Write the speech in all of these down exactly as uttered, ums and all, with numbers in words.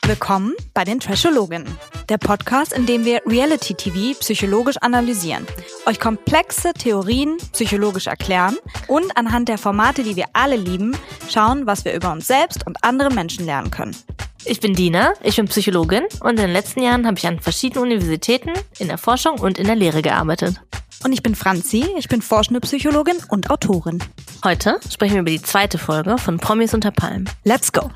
Willkommen bei den Trashologinnen, der Podcast, in dem wir Reality-T V psychologisch analysieren, euch komplexe Theorien psychologisch erklären und anhand der Formate, die wir alle lieben, schauen, was wir über uns selbst und andere Menschen lernen können. Ich bin Dina, ich bin Psychologin und in den letzten Jahren habe ich an verschiedenen Universitäten in der Forschung und in der Lehre gearbeitet. Und ich bin Franzi, ich bin forschende Psychologin und Autorin. Heute sprechen wir über die zweite Folge von Promis unter Palmen. Let's go!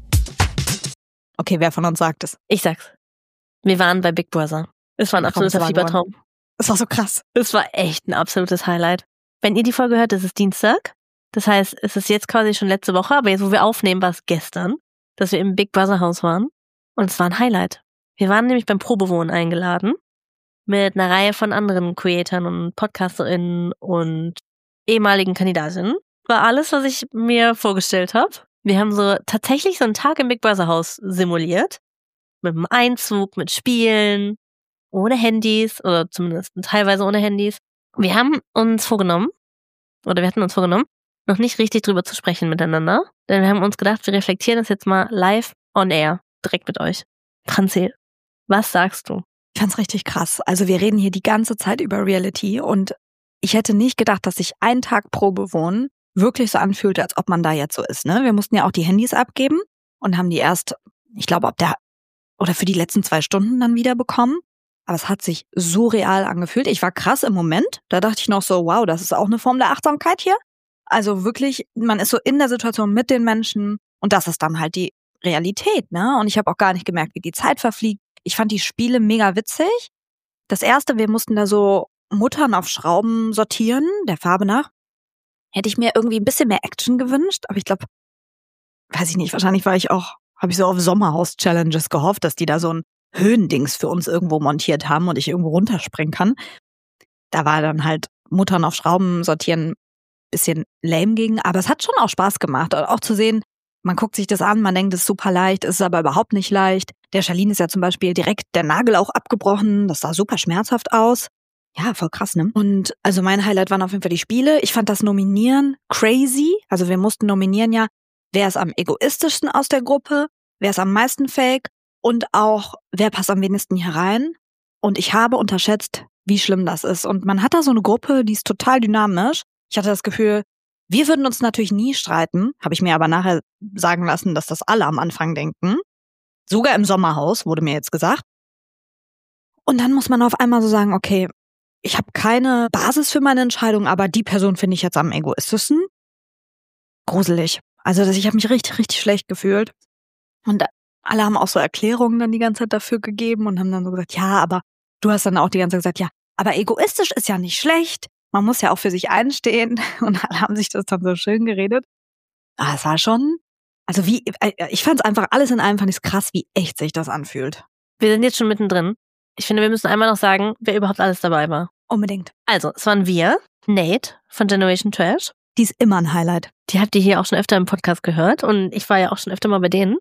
Okay, wer von uns sagt es? Ich sag's. Wir waren bei Big Brother. Es war ein absoluter Fiebertraum. Es war so krass. Es war echt ein absolutes Highlight. Wenn ihr die Folge hört, ist es Dienstag. Das heißt, es ist jetzt quasi schon letzte Woche, aber jetzt, wo wir aufnehmen, war es gestern, dass wir im Big Brother Haus waren. Und es war ein Highlight. Wir waren nämlich beim Probewohnen eingeladen mit einer Reihe von anderen Creatoren und PodcasterInnen und ehemaligen Kandidatinnen. War alles, was ich mir vorgestellt habe. Wir haben so tatsächlich so einen Tag im Big Brother Haus simuliert. Mit einem Einzug, mit Spielen, ohne Handys oder zumindest teilweise ohne Handys. Wir haben uns vorgenommen, oder wir hatten uns vorgenommen, noch nicht richtig drüber zu sprechen miteinander. Denn wir haben uns gedacht, wir reflektieren das jetzt mal live on air, direkt mit euch. Franzi, was sagst du? Ich fand's richtig krass. Also wir reden hier die ganze Zeit über Reality und ich hätte nicht gedacht, dass sich ein Tag Probewohnen wirklich so anfühlt, als ob man da jetzt so ist. Ne? Wir mussten ja auch die Handys abgeben und haben die erst, ich glaube, ab der oder für die letzten zwei Stunden dann wieder bekommen. Aber es hat sich so real angefühlt. Ich war krass im Moment. Da dachte ich noch so, wow, das ist auch eine Form der Achtsamkeit hier. Also wirklich, man ist so in der Situation mit den Menschen und das ist dann halt die Realität, ne? Und ich habe auch gar nicht gemerkt, wie die Zeit verfliegt. Ich fand die Spiele mega witzig. Das erste, wir mussten da so Muttern auf Schrauben sortieren, der Farbe nach. Hätte ich mir irgendwie ein bisschen mehr Action gewünscht, aber ich glaube, weiß ich nicht, wahrscheinlich war ich auch, habe ich so auf Sommerhaus-Challenges gehofft, dass die da so ein Höhendings für uns irgendwo montiert haben und ich irgendwo runterspringen kann. Da war dann halt Muttern auf Schrauben sortieren bisschen lame gegen, aber es hat schon auch Spaß gemacht. Auch zu sehen, man guckt sich das an, man denkt, es ist super leicht, es ist aber überhaupt nicht leicht. Der Charlene ist ja zum Beispiel direkt der Nagel auch abgebrochen, das sah super schmerzhaft aus. Ja, voll krass, ne? Und also mein Highlight waren auf jeden Fall die Spiele. Ich fand das Nominieren crazy. Also wir mussten nominieren ja, wer ist am egoistischsten aus der Gruppe, wer ist am meisten fake und auch, wer passt am wenigsten hier rein. Und ich habe unterschätzt, wie schlimm das ist. Und man hat da so eine Gruppe, die ist total dynamisch. Ich hatte das Gefühl, wir würden uns natürlich nie streiten, habe ich mir aber nachher sagen lassen, dass das alle am Anfang denken. Sogar im Sommerhaus, wurde mir jetzt gesagt. Und dann muss man auf einmal so sagen, okay, ich habe keine Basis für meine Entscheidung, aber die Person finde ich jetzt am egoistischsten. Gruselig. Also ich habe mich richtig, richtig schlecht gefühlt. Und alle haben auch so Erklärungen dann die ganze Zeit dafür gegeben und haben dann so gesagt, ja, aber du hast dann auch die ganze Zeit gesagt, ja, aber egoistisch ist ja nicht schlecht. Man muss ja auch für sich einstehen. Und alle haben sich das dann so schön geredet. Aber es war schon, also wie, ich fand es einfach, alles in allem fand ich es krass, wie echt sich das anfühlt. Wir sind jetzt schon mittendrin. Ich finde, wir müssen einmal noch sagen, wer überhaupt alles dabei war. Unbedingt. Also, es waren wir, Nate von Generation Trash. Die ist immer ein Highlight. Die habt ihr hier auch schon öfter im Podcast gehört und ich war ja auch schon öfter mal bei denen.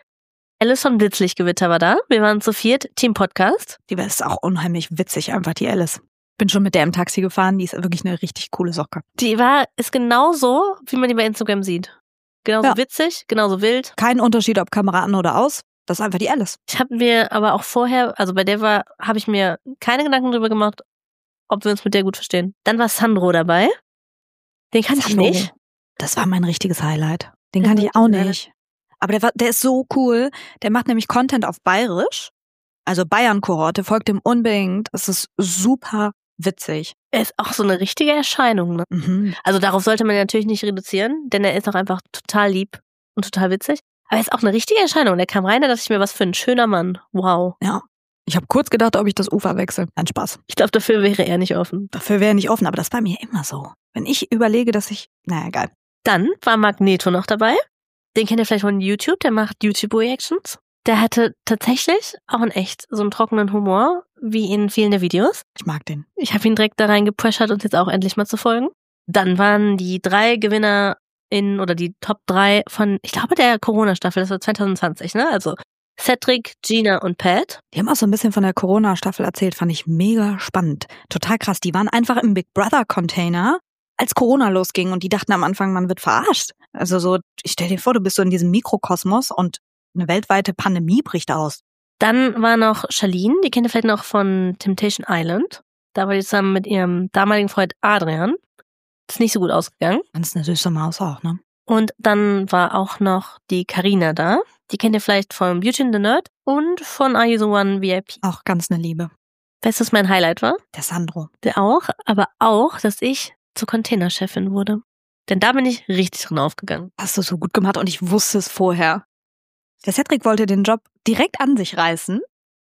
Alice von Blitzlichtgewitter war da. Wir waren zu viert, Team Podcast. Die ist auch unheimlich witzig, einfach die Alice. Bin schon mit der im Taxi gefahren, die ist wirklich eine richtig coole Socke. Die war, ist genauso, wie man die bei Instagram sieht. Genauso ja. Witzig, genauso wild. Kein Unterschied, ob Kamera an oder aus. Das ist einfach die Alice. Ich habe mir aber auch vorher, also bei der war, habe ich mir keine Gedanken drüber gemacht, ob wir uns mit der gut verstehen. Dann war Sandro dabei. Den kannte ich nicht. Das war mein richtiges Highlight. Den kannte ich auch nicht. Aber der, war, der ist so cool. Der macht nämlich Content auf Bayerisch. Also Bayern-Kohorte, folgt ihm unbedingt. Es ist super witzig. Er ist auch so eine richtige Erscheinung. Ne? Mhm. Also darauf sollte man natürlich nicht reduzieren, denn er ist auch einfach total lieb und total witzig. Aber er ist auch eine richtige Erscheinung. Der kam rein, da dachte ich mir, was für ein schöner Mann. Wow. Ja. Ich habe kurz gedacht, ob ich das Ufer wechsle. Ein Spaß. Ich glaube, dafür wäre er nicht offen. Dafür wäre er nicht offen, aber das war mir immer so. Wenn ich überlege, dass ich... Naja, egal. Dann war Magneto noch dabei. Den kennt ihr vielleicht von YouTube, der macht YouTube-Reactions. Der hatte tatsächlich auch in echt so einen trockenen Humor, wie in vielen der Videos. Ich mag den. Ich habe ihn direkt da reingepressert, uns jetzt auch endlich mal zu folgen. Dann waren die drei Gewinner in oder die Top drei von, ich glaube, der Corona-Staffel, das war zwanzig zwanzig, ne? Also Cedric, Gina und Pat. Die haben auch so ein bisschen von der Corona-Staffel erzählt, fand ich mega spannend. Total krass. Die waren einfach im Big Brother-Container, als Corona losging und die dachten am Anfang, man wird verarscht. Also so, ich stell dir vor, du bist so in diesem Mikrokosmos und eine weltweite Pandemie bricht aus. Dann war noch Charlene, die kennt ihr vielleicht noch von Temptation Island. Da war die zusammen mit ihrem damaligen Freund Adrian. Ist nicht so gut ausgegangen. Das ist eine süße Maus auch, ne? Und dann war auch noch die Carina da. Die kennt ihr vielleicht von Beauty and the Nerd und von Are You the One V I P. Auch ganz eine Liebe. Weißt du, was mein Highlight war? Der Sandro. Der auch, aber auch, dass ich zur Containerchefin wurde. Denn da bin ich richtig drin aufgegangen. Hast du so gut gemacht und ich wusste es vorher. Der Cedric wollte den Job direkt an sich reißen.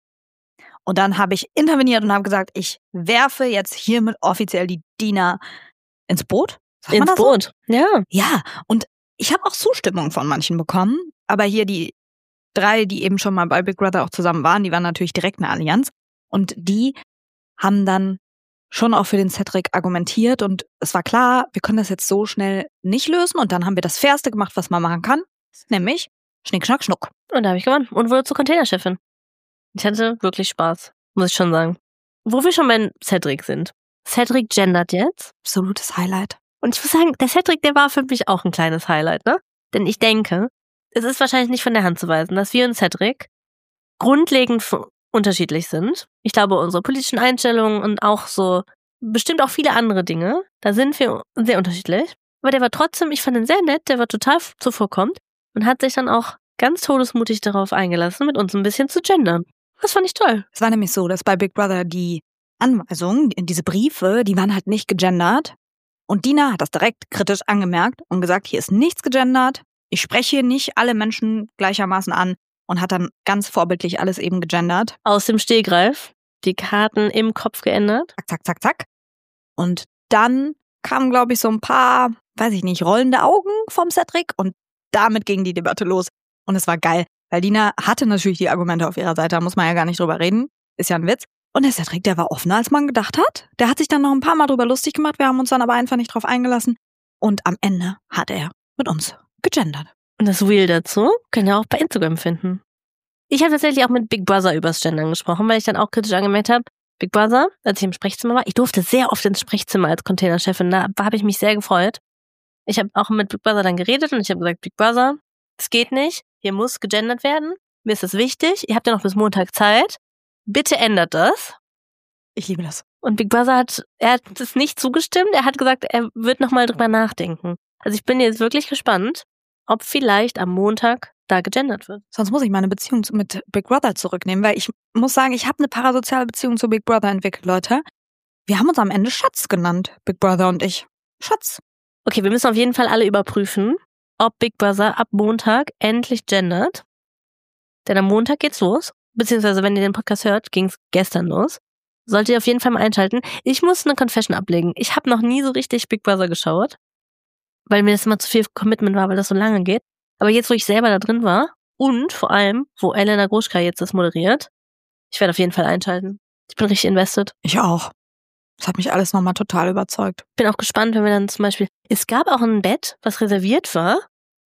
Und dann habe ich interveniert und habe gesagt, ich werfe jetzt hiermit offiziell die Dina ins Boot. Sagt man Ins das so? Boot, ja. Ja, und ich habe auch Zustimmung von manchen bekommen. Aber hier die drei, die eben schon mal bei Big Brother auch zusammen waren, die waren natürlich direkt eine Allianz. Und die haben dann schon auch für den Cedric argumentiert. Und es war klar, wir können das jetzt so schnell nicht lösen. Und dann haben wir das Fairste gemacht, was man machen kann. Nämlich Schnick, Schnack, Schnuck. Und da habe ich gewonnen und wurde zur Containerchefin. Ich hatte wirklich Spaß, muss ich schon sagen. Wo wir schon bei Cedric sind. Cedric gendert jetzt. Absolutes Highlight. Und ich muss sagen, der Cedric, der war für mich auch ein kleines Highlight, ne? Denn ich denke, es ist wahrscheinlich nicht von der Hand zu weisen, dass wir und Cedric grundlegend f- unterschiedlich sind. Ich glaube, unsere politischen Einstellungen und auch so bestimmt auch viele andere Dinge, da sind wir sehr unterschiedlich. Aber der war trotzdem, ich fand ihn sehr nett, der war total zuvorkommend und hat sich dann auch ganz todesmutig darauf eingelassen, mit uns ein bisschen zu gendern. Das fand ich toll. Es war nämlich so, dass bei Big Brother die Anweisungen, diese Briefe, die waren halt nicht gegendert. Und Dina hat das direkt kritisch angemerkt und gesagt, hier ist nichts gegendert. Ich spreche hier nicht alle Menschen gleichermaßen an und hat dann ganz vorbildlich alles eben gegendert. Aus dem Stehgreif, die Karten im Kopf geändert. Zack, zack, zack, zack. Und dann kamen, glaube ich, so ein paar, weiß ich nicht, rollende Augen vom Cedric und damit ging die Debatte los. Und es war geil, weil Dina hatte natürlich die Argumente auf ihrer Seite, da muss man ja gar nicht drüber reden. Ist ja ein Witz. Und der Cedric, der war offener, als man gedacht hat. Der hat sich dann noch ein paar Mal drüber lustig gemacht. Wir haben uns dann aber einfach nicht drauf eingelassen. Und am Ende hat er mit uns gegendert. Und das Reel dazu könnt ihr auch bei Instagram finden. Ich habe tatsächlich auch mit Big Brother übers Gendern gesprochen, weil ich dann auch kritisch angemerkt habe, Big Brother, als ich im Sprechzimmer war, ich durfte sehr oft ins Sprechzimmer als Containerchefin, da habe ich mich sehr gefreut. Ich habe auch mit Big Brother dann geredet und ich habe gesagt, Big Brother, es geht nicht, hier muss gegendert werden, mir ist das wichtig, ihr habt ja noch bis Montag Zeit, bitte ändert das. Ich liebe das. Und Big Brother hat, er hat das nicht zugestimmt, er hat gesagt, er wird nochmal drüber nachdenken. Also ich bin jetzt wirklich gespannt, ob vielleicht am Montag da gegendert wird. Sonst muss ich meine Beziehung mit Big Brother zurücknehmen, weil ich muss sagen, ich habe eine parasoziale Beziehung zu Big Brother entwickelt, Leute. Wir haben uns am Ende Schatz genannt, Big Brother und ich. Schatz. Okay, wir müssen auf jeden Fall alle überprüfen, ob Big Brother ab Montag endlich gendert. Denn am Montag geht's los. Beziehungsweise, wenn ihr den Podcast hört, ging's gestern los. Solltet ihr auf jeden Fall mal einschalten. Ich muss eine Confession ablegen. Ich habe noch nie so richtig Big Brother geschaut, weil mir das immer zu viel Commitment war, weil das so lange geht. Aber jetzt, wo ich selber da drin war und vor allem, wo Elena Gruschka jetzt das moderiert, ich werde auf jeden Fall einschalten. Ich bin richtig invested. Ich auch. Das hat mich alles nochmal total überzeugt. Bin auch gespannt, wenn wir dann zum Beispiel... Es gab auch ein Bett, was reserviert war,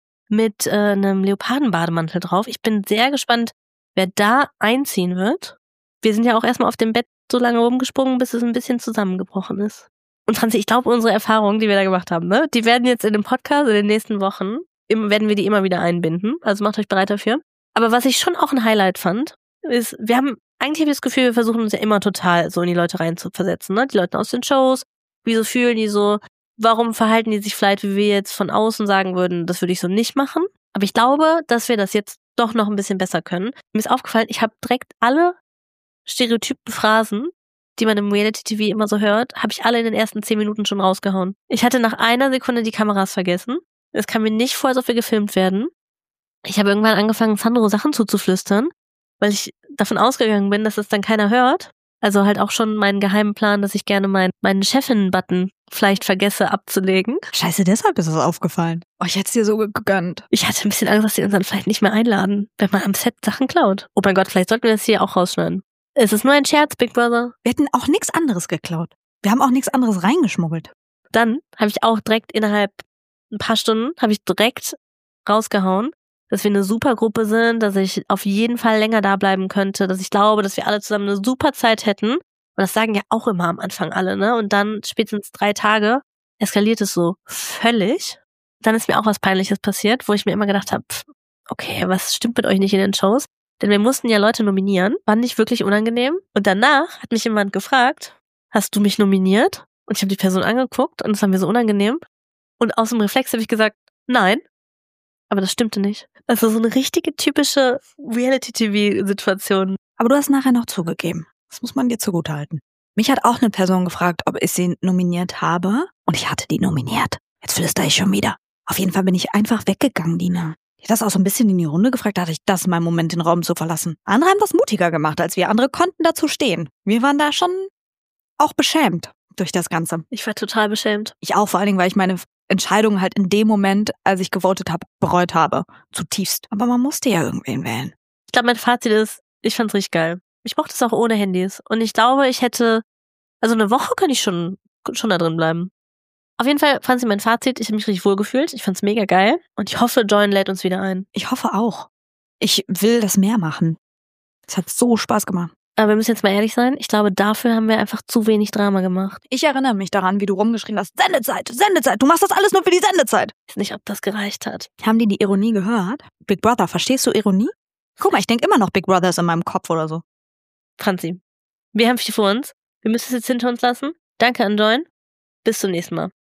mit äh, einem Leopardenbademantel drauf. Ich bin sehr gespannt, wer da einziehen wird. Wir sind ja auch erstmal auf dem Bett so lange rumgesprungen, bis es ein bisschen zusammengebrochen ist. Und Franzi, ich glaube, unsere Erfahrungen, die wir da gemacht haben, ne, die werden jetzt in dem Podcast in den nächsten Wochen, im, werden wir die immer wieder einbinden. Also macht euch bereit dafür. Aber was ich schon auch ein Highlight fand, ist, wir haben, eigentlich habe ich das Gefühl, wir versuchen uns ja immer total so in die Leute rein zu versetzen, ne? Die Leute aus den Shows, wieso fühlen die so, warum verhalten die sich vielleicht, wie wir jetzt von außen sagen würden, das würde ich so nicht machen. Aber ich glaube, dass wir das jetzt doch noch ein bisschen besser können. Mir ist aufgefallen, ich habe direkt alle stereotypen Phrasen, die man im Reality-T V immer so hört, habe ich alle in den ersten zehn Minuten schon rausgehauen. Ich hatte nach einer Sekunde die Kameras vergessen. Es kam mir nicht vor, als ob wir gefilmt werden. Ich habe irgendwann angefangen, Sandro Sachen zuzuflüstern, weil ich davon ausgegangen bin, dass es dann keiner hört. Also halt auch schon meinen geheimen Plan, dass ich gerne mein, meinen Chefin-Button vielleicht vergesse abzulegen. Scheiße, deshalb ist es aufgefallen. Oh, ich hätte es dir so gegönnt. Ich hatte ein bisschen Angst, dass sie uns dann vielleicht nicht mehr einladen, wenn man am Set Sachen klaut. Oh mein Gott, vielleicht sollten wir das hier auch rausschneiden. Es ist nur ein Scherz, Big Brother. Wir hätten auch nichts anderes geklaut. Wir haben auch nichts anderes reingeschmuggelt. Dann habe ich auch direkt innerhalb ein paar Stunden, habe ich direkt rausgehauen, dass wir eine super Gruppe sind, dass ich auf jeden Fall länger da bleiben könnte, dass ich glaube, dass wir alle zusammen eine super Zeit hätten. Und das sagen ja auch immer am Anfang alle, ne? Und dann spätestens drei Tage eskaliert es so völlig. Dann ist mir auch was Peinliches passiert, wo ich mir immer gedacht habe, okay, was stimmt mit euch nicht in den Shows? Denn wir mussten ja Leute nominieren, fand ich wirklich unangenehm. Und danach hat mich jemand gefragt, hast du mich nominiert? Und ich habe die Person angeguckt und es war mir so unangenehm. Und aus dem Reflex habe ich gesagt, nein. Aber das stimmte nicht. Also so eine richtige typische Reality-T V-Situation. Aber du hast nachher noch zugegeben. Das muss man dir zugutehalten. Mich hat auch eine Person gefragt, ob ich sie nominiert habe. Und ich hatte die nominiert. Jetzt flüster ich schon wieder. Auf jeden Fall bin ich einfach weggegangen, Dina. Ich habe das auch so ein bisschen in die Runde gefragt, da hatte ich das mal im Moment, den Raum zu verlassen. Andere haben das mutiger gemacht als wir. Andere konnten dazu stehen. Wir waren da schon auch beschämt durch das Ganze. Ich war total beschämt. Ich auch, vor allen Dingen, weil ich meine Entscheidung halt in dem Moment, als ich gewotet habe, bereut habe. Zutiefst. Aber man musste ja irgendwen wählen. Ich glaube, mein Fazit ist, ich fand's richtig geil. Ich mochte es auch ohne Handys. Und ich glaube, ich hätte, also eine Woche könnte ich schon, schon da drin bleiben. Auf jeden Fall fand sie mein Fazit. Ich habe mich richtig wohl gefühlt. Ich fand's mega geil. Und ich hoffe, Join lädt uns wieder ein. Ich hoffe auch. Ich will das mehr machen. Es hat so Spaß gemacht. Aber wir müssen jetzt mal ehrlich sein. Ich glaube, dafür haben wir einfach zu wenig Drama gemacht. Ich erinnere mich daran, wie du rumgeschrien hast, Sendezeit, Sendezeit, du machst das alles nur für die Sendezeit. Ich weiß nicht, ob das gereicht hat. Haben die die Ironie gehört? Big Brother, verstehst du Ironie? Guck mal, ich denke immer noch Big Brother ist in meinem Kopf oder so. Franzi, wir haben viel vor uns. Wir müssen es jetzt hinter uns lassen. Danke an Join. Bis zum nächsten Mal.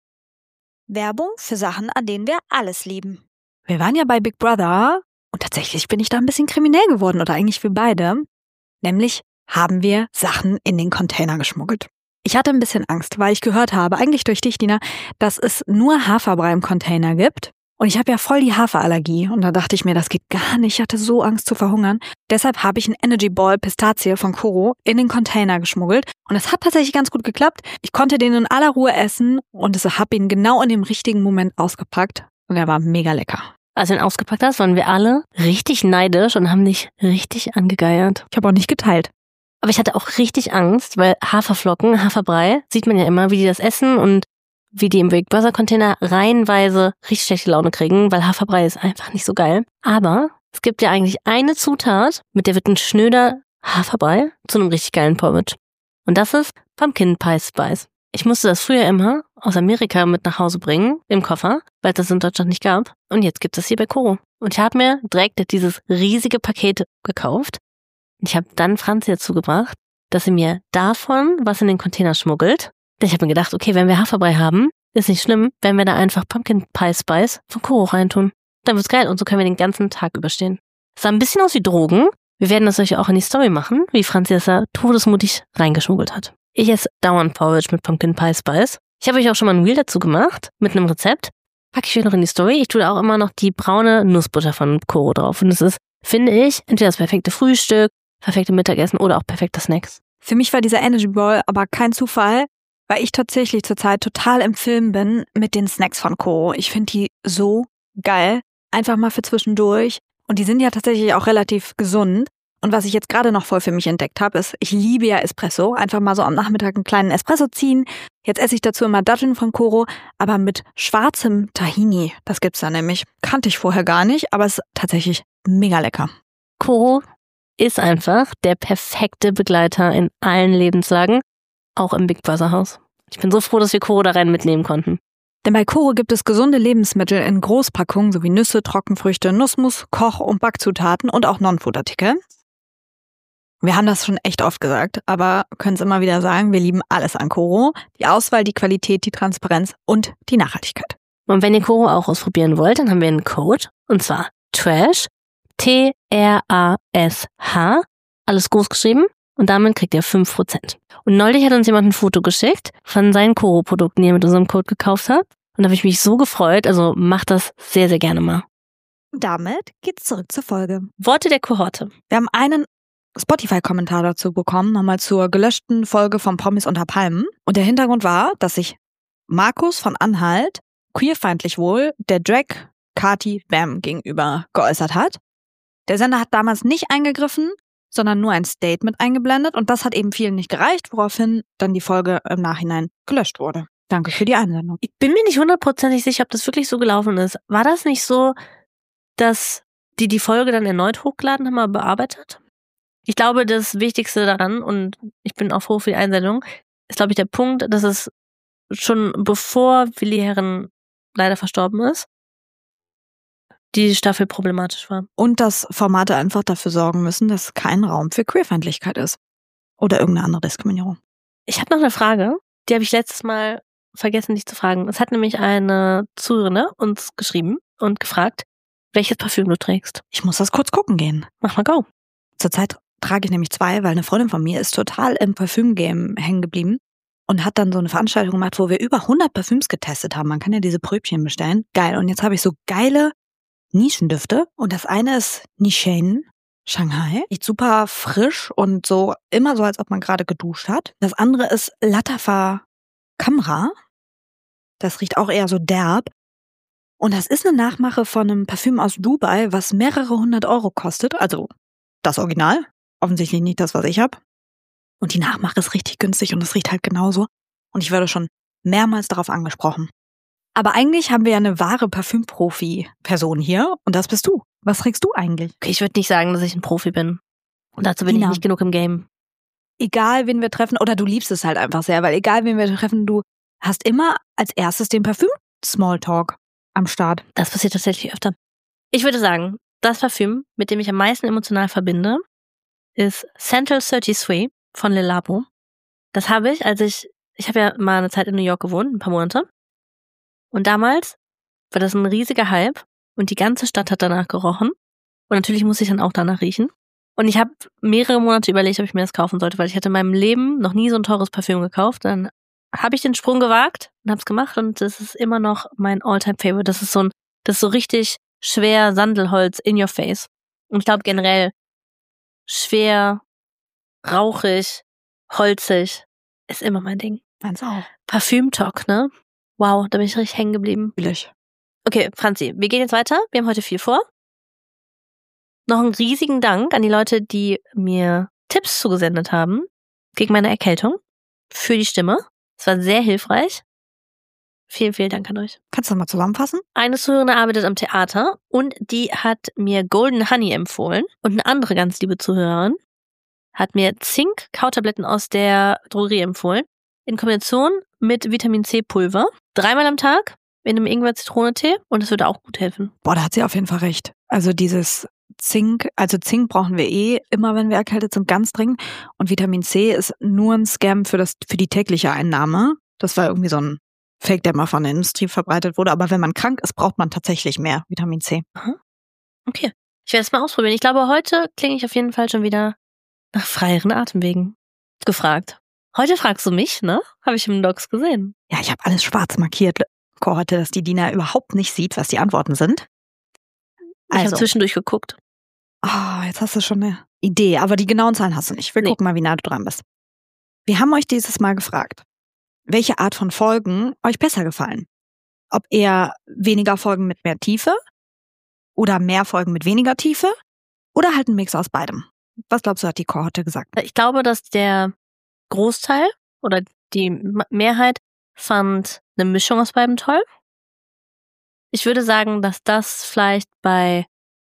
Werbung für Sachen, an denen wir alles lieben. Wir waren ja bei Big Brother und tatsächlich bin ich da ein bisschen kriminell geworden oder eigentlich wir beide. Nämlich haben wir Sachen in den Container geschmuggelt. Ich hatte ein bisschen Angst, weil ich gehört habe, eigentlich durch dich, Dina, dass es nur Haferbrei im Container gibt. Und ich habe ja voll die Haferallergie. Und da dachte ich mir, das geht gar nicht. Ich hatte so Angst zu verhungern. Deshalb habe ich einen Energy Ball Pistazie von Koro in den Container geschmuggelt. Und es hat tatsächlich ganz gut geklappt. Ich konnte den in aller Ruhe essen und ich habe ihn genau in dem richtigen Moment ausgepackt. Und er war mega lecker. Als du ihn ausgepackt hast, waren wir alle richtig neidisch und haben dich richtig angegeiert. Ich habe auch nicht geteilt. Aber ich hatte auch richtig Angst, weil Haferflocken, Haferbrei, sieht man ja immer, wie die das essen und wie die im Big Brother Container reihenweise richtig schlechte Laune kriegen, weil Haferbrei ist einfach nicht so geil. Aber es gibt ja eigentlich eine Zutat, mit der wird ein schnöder Haferbrei zu einem richtig geilen Porridge. Und das ist Pumpkin Pie Spice. Ich musste das früher immer aus Amerika mit nach Hause bringen, im Koffer, weil es das in Deutschland nicht gab. Und jetzt gibt es hier bei Koro. Und ich habe mir direkt dieses riesige Paket gekauft. Ich habe dann Franzi dazu gebracht, dass sie mir davon was in den Container schmuggelt. Denn ich habe mir gedacht, okay, wenn wir Haferbrei haben, ist nicht schlimm, wenn wir da einfach Pumpkin Pie Spice von Koro reintun. Dann wird's geil und so können wir den ganzen Tag überstehen. Es sah ein bisschen aus wie Drogen. Wir werden das euch auch in die Story machen, wie Franzi das da todesmutig reingeschmuggelt hat. Ich esse dauernd Porridge mit Pumpkin Pie Spice. Ich habe euch auch schon mal ein Reel dazu gemacht, mit einem Rezept. Packe ich euch noch in die Story. Ich tue da auch immer noch die braune Nussbutter von Koro drauf. Und das ist, finde ich, entweder das perfekte Frühstück, perfekte Mittagessen oder auch perfekte Snacks. Für mich war dieser Energy Ball aber kein Zufall, weil ich tatsächlich zurzeit total im Film bin mit den Snacks von Koro. Ich finde die so geil. Einfach mal für zwischendurch. Und die sind ja tatsächlich auch relativ gesund. Und was ich jetzt gerade noch voll für mich entdeckt habe, ist, ich liebe ja Espresso. Einfach mal so am Nachmittag einen kleinen Espresso ziehen. Jetzt esse ich dazu immer Datteln von Koro, aber mit schwarzem Tahini. Das gibt's da nämlich. Kannte ich vorher gar nicht, aber es ist tatsächlich mega lecker. Koro ist einfach der perfekte Begleiter in allen Lebenslagen, auch im Big Brother Haus. Ich bin so froh, dass wir Koro da rein mitnehmen konnten. Denn bei Koro gibt es gesunde Lebensmittel in Großpackungen sowie Nüsse, Trockenfrüchte, Nussmus, Koch- und Backzutaten und auch Non-Food-Artikel. Wir haben das schon echt oft gesagt, aber können es immer wieder sagen, wir lieben alles an Koro. Die Auswahl, die Qualität, die Transparenz und die Nachhaltigkeit. Und wenn ihr Koro auch ausprobieren wollt, dann haben wir einen Code, und zwar TRASH, T R A S H, alles groß geschrieben, und damit kriegt ihr fünf Prozent. Und neulich hat uns jemand ein Foto geschickt von seinen Koro-Produkten, die er mit unserem Code gekauft hat. Und da habe ich mich so gefreut, also macht das sehr, sehr gerne mal. Damit geht's zurück zur Folge. Worte der Kohorte. Wir haben einen Spotify-Kommentar dazu bekommen, nochmal zur gelöschten Folge von Promis unter Palmen. Und der Hintergrund war, dass sich Markus von Anhalt queerfeindlich wohl der Drag Kati Bam gegenüber geäußert hat. Der Sender hat damals nicht eingegriffen, sondern nur ein Statement eingeblendet und das hat eben vielen nicht gereicht, woraufhin dann die Folge im Nachhinein gelöscht wurde. Danke für die Einsendung. Ich bin mir nicht hundertprozentig sicher, ob das wirklich so gelaufen ist. War das nicht so, dass die die Folge dann erneut hochgeladen haben, aber bearbeitet? Ich glaube, das Wichtigste daran, und ich bin auch froh für die Einsendung, ist, glaube ich, der Punkt, dass es schon bevor Willi Herren leider verstorben ist, die Staffel problematisch war. Und dass Formate einfach dafür sorgen müssen, dass kein Raum für Queerfeindlichkeit ist. Oder irgendeine andere Diskriminierung. Ich habe noch eine Frage, die habe ich letztes Mal vergessen, dich zu fragen. Es hat nämlich eine Zuhörerin uns geschrieben und gefragt, welches Parfüm du trägst. Ich muss das kurz gucken gehen. Mach mal go. Zurzeit trage ich nämlich zwei, weil eine Freundin von mir ist total im Parfüm-Game hängen geblieben und hat dann so eine Veranstaltung gemacht, wo wir über hundert Parfüms getestet haben. Man kann ja diese Pröbchen bestellen. Geil. Und jetzt habe ich so geile Nischendüfte. Und das eine ist Nishane Shanghai. Riecht super frisch und so immer so, als ob man gerade geduscht hat. Das andere ist Latafa Camra. Das riecht auch eher so derb. Und das ist eine Nachmache von einem Parfüm aus Dubai, was mehrere hundert Euro kostet. Also das Original. Offensichtlich nicht das, was ich habe. Und die Nachmache ist richtig günstig und es riecht halt genauso. Und ich werde schon mehrmals darauf angesprochen. Aber eigentlich haben wir ja eine wahre Parfümprofi-Person hier und das bist du. Was trägst du eigentlich? Okay, ich würde nicht sagen, dass ich ein Profi bin. Und dazu bin Ina. ich nicht genug im Game. Egal, wen wir treffen, oder du liebst es halt einfach sehr, weil egal, wen wir treffen, du hast immer als erstes den Parfüm-Smalltalk am Start. Das passiert tatsächlich öfter. Ich würde sagen, das Parfüm, mit dem ich am meisten emotional verbinde, ist Central dreiunddreißig von Le Labo. Das habe ich, als ich, ich habe ja mal eine Zeit in New York gewohnt, ein paar Monate. Und damals war das ein riesiger Hype und die ganze Stadt hat danach gerochen. Und natürlich musste ich dann auch danach riechen. Und ich habe mehrere Monate überlegt, ob ich mir das kaufen sollte, weil ich hatte in meinem Leben noch nie so ein teures Parfüm gekauft. Dann habe ich den Sprung gewagt und habe es gemacht und das ist immer noch mein All-Time-Favorite. Das ist so ein, das ist so richtig schwer Sandelholz in your face. Und ich glaube generell schwer, rauchig, holzig ist immer mein Ding. Meins auch. Parfüm-Talk, ne? Wow, da bin ich richtig hängen geblieben. Natürlich. Okay, Franzi, wir gehen jetzt weiter. Wir haben heute viel vor. Noch einen riesigen Dank an die Leute, die mir Tipps zugesendet haben gegen meine Erkältung für die Stimme. Es war sehr hilfreich. Vielen, vielen Dank an euch. Kannst du mal zusammenfassen? Eine Zuhörerin arbeitet am Theater und die hat mir Golden Honey empfohlen. Und eine andere ganz liebe Zuhörerin hat mir Zink-Kautabletten aus der Drogerie empfohlen. In Kombination mit Vitamin C Pulver. Dreimal am Tag in einem Ingwer-Zitronentee und es würde auch gut helfen. Boah, da hat sie auf jeden Fall recht. Also dieses Zink, also Zink brauchen wir eh immer, wenn wir erkältet sind, ganz dringend. Und Vitamin C ist nur ein Scam für das für die tägliche Einnahme. Das war irgendwie so ein Fake, der mal von der Industrie verbreitet wurde. Aber wenn man krank ist, braucht man tatsächlich mehr Vitamin C. Aha. Okay, ich werde es mal ausprobieren. Ich glaube, heute klinge ich auf jeden Fall schon wieder nach freieren Atemwegen gefragt. Heute fragst du mich, ne? Habe ich im Docs gesehen. Ja, ich habe alles schwarz markiert, Kohorte, dass die Dina überhaupt nicht sieht, was die Antworten sind. Ich also. habe zwischendurch geguckt. Oh, jetzt hast du schon eine Idee, aber die genauen Zahlen hast du nicht. Wir nee. gucken mal, wie nah du dran bist. Wir haben euch dieses Mal gefragt, welche Art von Folgen euch besser gefallen. Ob eher weniger Folgen mit mehr Tiefe oder mehr Folgen mit weniger Tiefe oder halt ein Mix aus beidem. Was glaubst du, hat die Kohorte gesagt? Ich glaube, dass der Großteil oder die Mehrheit fand eine Mischung aus beidem toll. Ich würde sagen, dass das vielleicht bei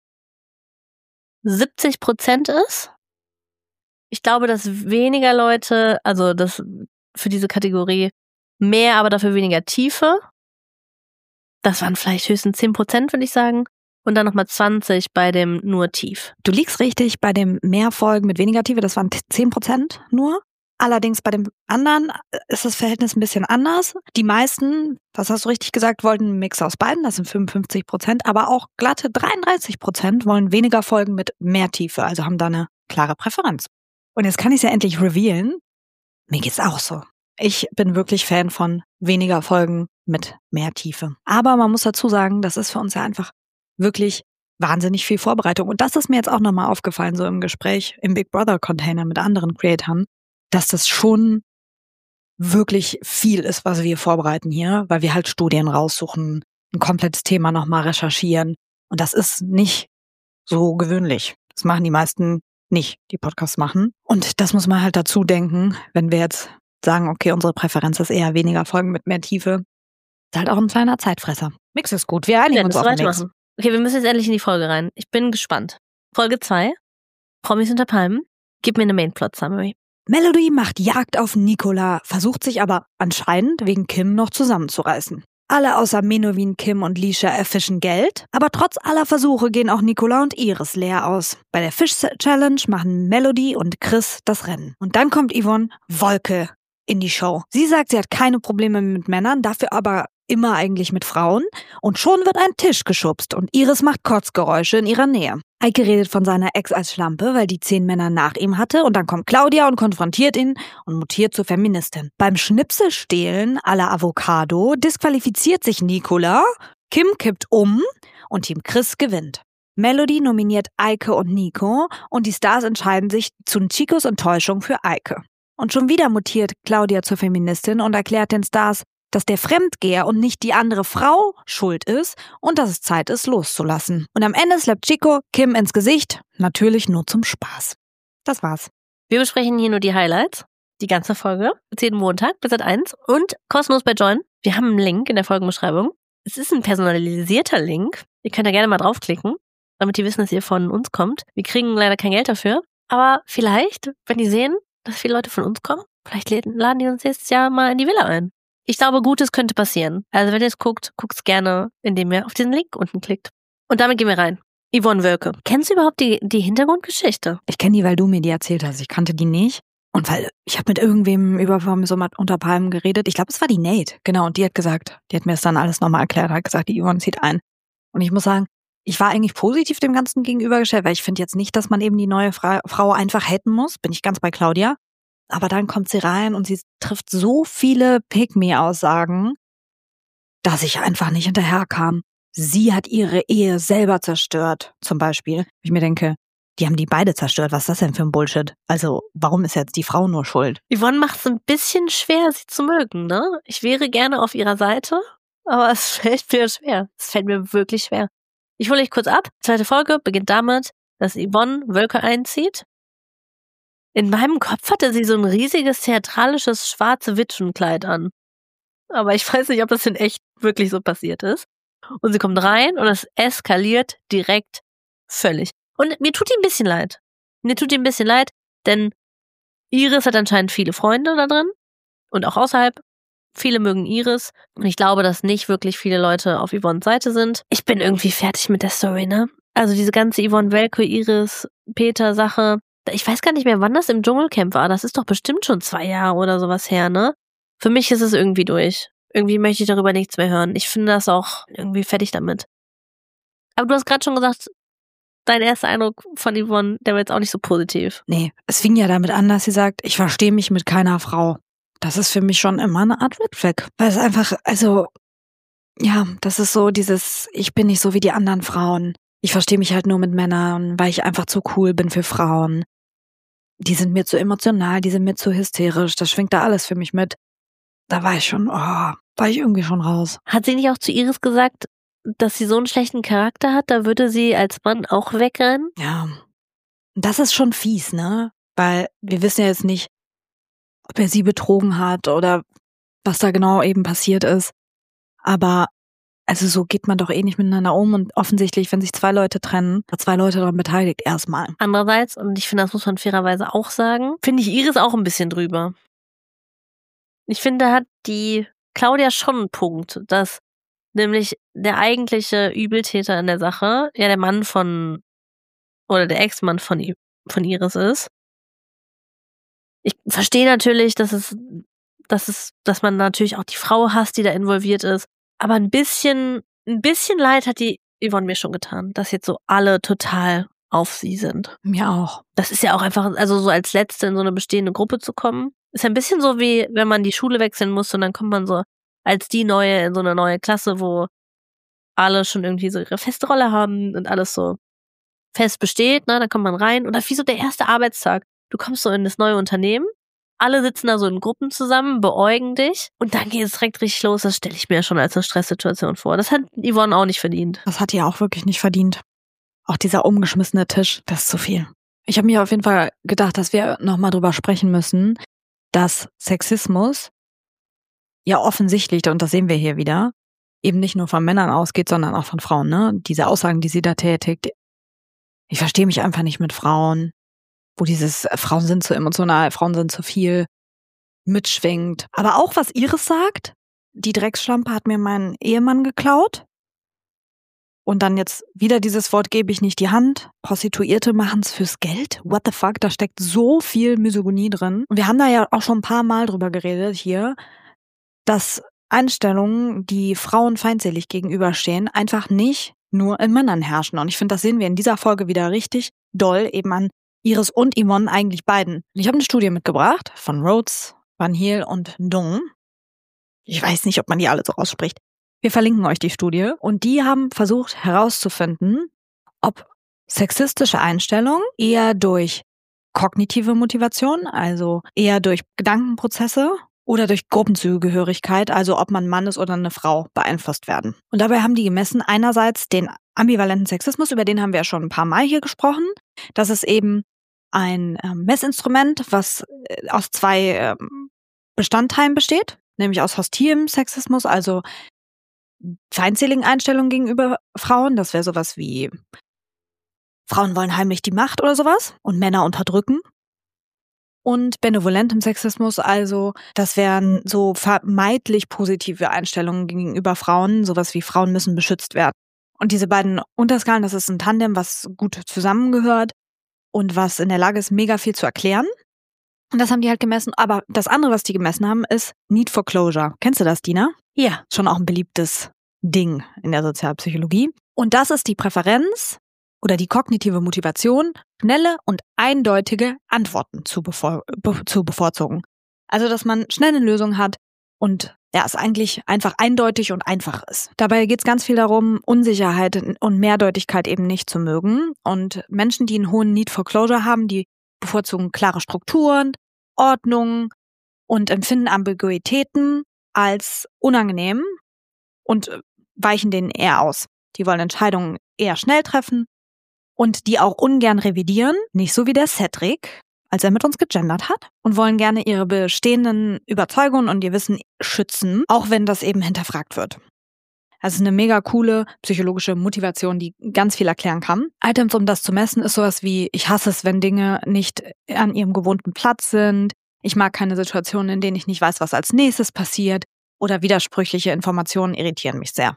siebzig Prozent ist. Ich glaube, dass weniger Leute, also das für diese Kategorie mehr, aber dafür weniger Tiefe. Das waren vielleicht höchstens zehn Prozent, würde ich sagen. Und dann nochmal zwanzig bei dem nur tief. Du liegst richtig bei dem mehr Folgen mit weniger Tiefe, das waren zehn Prozent nur. Allerdings bei dem anderen ist das Verhältnis ein bisschen anders. Die meisten, das hast du richtig gesagt, wollten einen Mix aus beiden, das sind fünfundfünfzig Prozent, aber auch glatte dreiunddreißig Prozent wollen weniger Folgen mit mehr Tiefe, also haben da eine klare Präferenz. Und jetzt kann ich es ja endlich revealen. Mir geht's auch so. Ich bin wirklich Fan von weniger Folgen mit mehr Tiefe. Aber man muss dazu sagen, das ist für uns ja einfach wirklich wahnsinnig viel Vorbereitung. Und das ist mir jetzt auch nochmal aufgefallen, so im Gespräch im Big Brother Container mit anderen Creatoren, dass das schon wirklich viel ist, was wir vorbereiten hier, weil wir halt Studien raussuchen, ein komplettes Thema nochmal recherchieren. Und das ist nicht so gewöhnlich. Das machen die meisten nicht, die Podcasts machen. Und das muss man halt dazu denken, wenn wir jetzt sagen, okay, unsere Präferenz ist eher weniger Folgen mit mehr Tiefe. Ist halt auch ein kleiner Zeitfresser. Mix ist gut, wir einigen ja, uns auf den Mix. Okay, wir müssen jetzt endlich in die Folge rein. Ich bin gespannt. Folge zwei, Promis unter Palmen. Gib mir eine Main-Plot-Summary. Melody macht Jagd auf Nicola, versucht sich aber anscheinend wegen Kim noch zusammenzureißen. Alle außer Menowin, Kim und Lisha erfischen Geld, aber trotz aller Versuche gehen auch Nicola und Iris leer aus. Bei der Fish-Challenge machen Melody und Chris das Rennen. Und dann kommt Yvonne Wolke in die Show. Sie sagt, sie hat keine Probleme mit Männern, dafür aber immer eigentlich mit Frauen. Und schon wird ein Tisch geschubst und Iris macht Kotzgeräusche in ihrer Nähe. Eike redet von seiner Ex als Schlampe, weil die zehn Männer nach ihm hatte. Und dann kommt Claudia und konfrontiert ihn und mutiert zur Feministin. Beim Schnipselstehlen à la Avocado disqualifiziert sich Nicola, Kim kippt um und Team Chris gewinnt. Melody nominiert Eike und Nico und die Stars entscheiden sich zu Chicos Enttäuschung für Eike. Und schon wieder mutiert Claudia zur Feministin und erklärt den Stars, dass der Fremdgeher und nicht die andere Frau schuld ist und dass es Zeit ist, loszulassen. Und am Ende slappt Chico Kim ins Gesicht, natürlich nur zum Spaß. Das war's. Wir besprechen hier nur die Highlights, die ganze Folge, jeden Montag bis Sat eins und kostenlos bei Join. Wir haben einen Link in der Folgenbeschreibung. Es ist ein personalisierter Link. Ihr könnt da gerne mal draufklicken, damit ihr wissen, dass ihr von uns kommt. Wir kriegen leider kein Geld dafür, aber vielleicht, wenn die sehen, dass viele Leute von uns kommen, vielleicht laden die uns jetzt ja mal in die Villa ein. Ich glaube, Gutes könnte passieren. Also wenn ihr es guckt, guckt es gerne, indem ihr auf diesen Link unten klickt. Und damit gehen wir rein. Yvonne Wolke. Kennst du überhaupt die, die Hintergrundgeschichte? Ich kenne die, weil du mir die erzählt hast. Ich kannte die nicht. Und weil ich habe mit irgendwem über so mal unter Palmen geredet. Ich glaube, es war die Nate. Genau, und die hat gesagt, die hat mir das dann alles nochmal erklärt, hat gesagt, die Yvonne zieht ein. Und ich muss sagen, ich war eigentlich positiv dem Ganzen gegenübergestellt, weil ich finde jetzt nicht, dass man eben die neue Fra- Frau einfach haten muss. Bin ich ganz bei Claudia. Aber dann kommt sie rein und sie trifft so viele Pick-me-Aussagen, dass ich einfach nicht hinterherkam. Sie hat ihre Ehe selber zerstört, zum Beispiel. Ich mir denke, die haben die beide zerstört. Was ist das denn für ein Bullshit? Also, warum ist jetzt die Frau nur schuld? Yvonne macht es ein bisschen schwer, sie zu mögen, ne? Ich wäre gerne auf ihrer Seite, aber es fällt mir schwer. Es fällt mir wirklich schwer. Ich hole euch kurz ab. Die zweite Folge beginnt damit, dass Yvonne Wolke einzieht. In meinem Kopf hatte sie so ein riesiges theatralisches schwarze Witwenkleid an. Aber ich weiß nicht, ob das in echt wirklich so passiert ist. Und sie kommt rein und es eskaliert direkt völlig. Und mir tut ihr ein bisschen leid. Mir tut ihr ein bisschen leid, denn Iris hat anscheinend viele Freunde da drin und auch außerhalb. Viele mögen Iris und ich glaube, dass nicht wirklich viele Leute auf Yvonnes Seite sind. Ich bin irgendwie fertig mit der Story, ne? Also diese ganze Yvonne Wolke, Iris, Peter Sache. Ich weiß gar nicht mehr, wann das im Dschungelcamp war. Das ist doch bestimmt schon zwei Jahre oder sowas her, ne? Für mich ist es irgendwie durch. Irgendwie möchte ich darüber nichts mehr hören. Ich finde das auch irgendwie fertig damit. Aber du hast gerade schon gesagt, dein erster Eindruck von Yvonne, der war jetzt auch nicht so positiv. Nee, es fing ja damit an, dass sie sagt, ich verstehe mich mit keiner Frau. Das ist für mich schon immer eine Art Red Flag. Weil es einfach, also, ja, das ist so dieses, ich bin nicht so wie die anderen Frauen. Ich verstehe mich halt nur mit Männern, weil ich einfach zu cool bin für Frauen. Die sind mir zu emotional, die sind mir zu hysterisch. Das schwingt da alles für mich mit. Da war ich schon, oh, war ich irgendwie schon raus. Hat sie nicht auch zu Iris gesagt, dass sie so einen schlechten Charakter hat, da würde sie als Mann auch wegrennen? Ja, das ist schon fies, ne? Weil wir wissen ja jetzt nicht, ob er sie betrogen hat oder was da genau eben passiert ist. Aber also so geht man doch eh nicht miteinander um und offensichtlich, wenn sich zwei Leute trennen, sind zwei Leute daran beteiligt erstmal. Andererseits, und ich finde, das muss man fairerweise auch sagen, finde ich Iris auch ein bisschen drüber. Ich finde, da hat die Claudia schon einen Punkt, dass nämlich der eigentliche Übeltäter in der Sache ja der Mann von, oder der Ex-Mann von, von Iris ist. Ich verstehe natürlich, dass es, dass es, dass man natürlich auch die Frau hasst, die da involviert ist. Aber ein bisschen, ein bisschen leid hat die Yvonne mir schon getan, dass jetzt so alle total auf sie sind. Mir auch. Das ist ja auch einfach, also so als Letzte in so eine bestehende Gruppe zu kommen, ist ein bisschen so wie, wenn man die Schule wechseln muss und dann kommt man so als die Neue in so eine neue Klasse, wo alle schon irgendwie so ihre feste Rolle haben und alles so fest besteht, ne, dann kommt man rein. Oder wie so der erste Arbeitstag. Du kommst so in das neue Unternehmen, alle sitzen da so in Gruppen zusammen, beäugen dich und dann geht es direkt richtig los. Das stelle ich mir schon als eine Stresssituation vor. Das hat Yvonne auch nicht verdient. Das hat die auch wirklich nicht verdient. Auch dieser umgeschmissene Tisch, das ist zu viel. Ich habe mir auf jeden Fall gedacht, dass wir nochmal drüber sprechen müssen, dass Sexismus ja offensichtlich, und das sehen wir hier wieder, eben nicht nur von Männern ausgeht, sondern auch von Frauen, ne? Diese Aussagen, die sie da tätigt. Ich verstehe mich einfach nicht mit Frauen, wo dieses Frauen sind zu emotional, Frauen sind zu viel mitschwingt. Aber auch was Iris sagt, die Drecksschlampe hat mir meinen Ehemann geklaut. Und dann jetzt wieder dieses Wort, gebe ich nicht die Hand. Prostituierte machen's fürs Geld. What the fuck? Da steckt so viel Misogynie drin. Und wir haben da ja auch schon ein paar Mal drüber geredet hier, dass Einstellungen, die Frauen feindselig gegenüberstehen, einfach nicht nur in Männern herrschen. Und ich finde, das sehen wir in dieser Folge wieder richtig doll, eben an Iris und Yvonne, eigentlich beiden. Ich habe eine Studie mitgebracht von Rhodes, Van Heel und Dung. Ich weiß nicht, ob man die alle so ausspricht. Wir verlinken euch die Studie. Und die haben versucht herauszufinden, ob sexistische Einstellungen eher durch kognitive Motivation, also eher durch Gedankenprozesse oder durch Gruppenzugehörigkeit, also ob man Mann ist oder eine Frau, beeinflusst werden. Und dabei haben die gemessen einerseits den ambivalenten Sexismus, über den haben wir ja schon ein paar Mal hier gesprochen. Das ist eben ein äh, Messinstrument, was äh, aus zwei äh, Bestandteilen besteht, nämlich aus hostilem Sexismus, also feindseligen Einstellungen gegenüber Frauen. Das wäre sowas wie Frauen wollen heimlich die Macht oder sowas und Männer unterdrücken. Und benevolentem Sexismus, also das wären so vermeintlich positive Einstellungen gegenüber Frauen, sowas wie Frauen müssen beschützt werden. Und diese beiden Unterskalen, das ist ein Tandem, was gut zusammengehört und was in der Lage ist, mega viel zu erklären. Und das haben die halt gemessen. Aber das andere, was die gemessen haben, ist Need for Closure. Kennst du das, Dina? Ja. Schon auch ein beliebtes Ding in der Sozialpsychologie. Und das ist die Präferenz oder die kognitive Motivation, schnelle und eindeutige Antworten zu, bevor, be, zu bevorzugen. Also, dass man schnell eine Lösung hat und ja, es eigentlich einfach eindeutig und einfach ist. Dabei geht es ganz viel darum, Unsicherheit und Mehrdeutigkeit eben nicht zu mögen. Und Menschen, die einen hohen Need for Closure haben, die bevorzugen klare Strukturen, Ordnung und empfinden Ambiguitäten als unangenehm und weichen denen eher aus. Die wollen Entscheidungen eher schnell treffen und die auch ungern revidieren, nicht so wie der Cedric, als er mit uns gegendert hat, und wollen gerne ihre bestehenden Überzeugungen und ihr Wissen schützen, auch wenn das eben hinterfragt wird. Also eine mega coole psychologische Motivation, die ganz viel erklären kann. Items, um das zu messen, ist sowas wie, ich hasse es, wenn Dinge nicht an ihrem gewohnten Platz sind, ich mag keine Situationen, in denen ich nicht weiß, was als nächstes passiert, oder widersprüchliche Informationen irritieren mich sehr.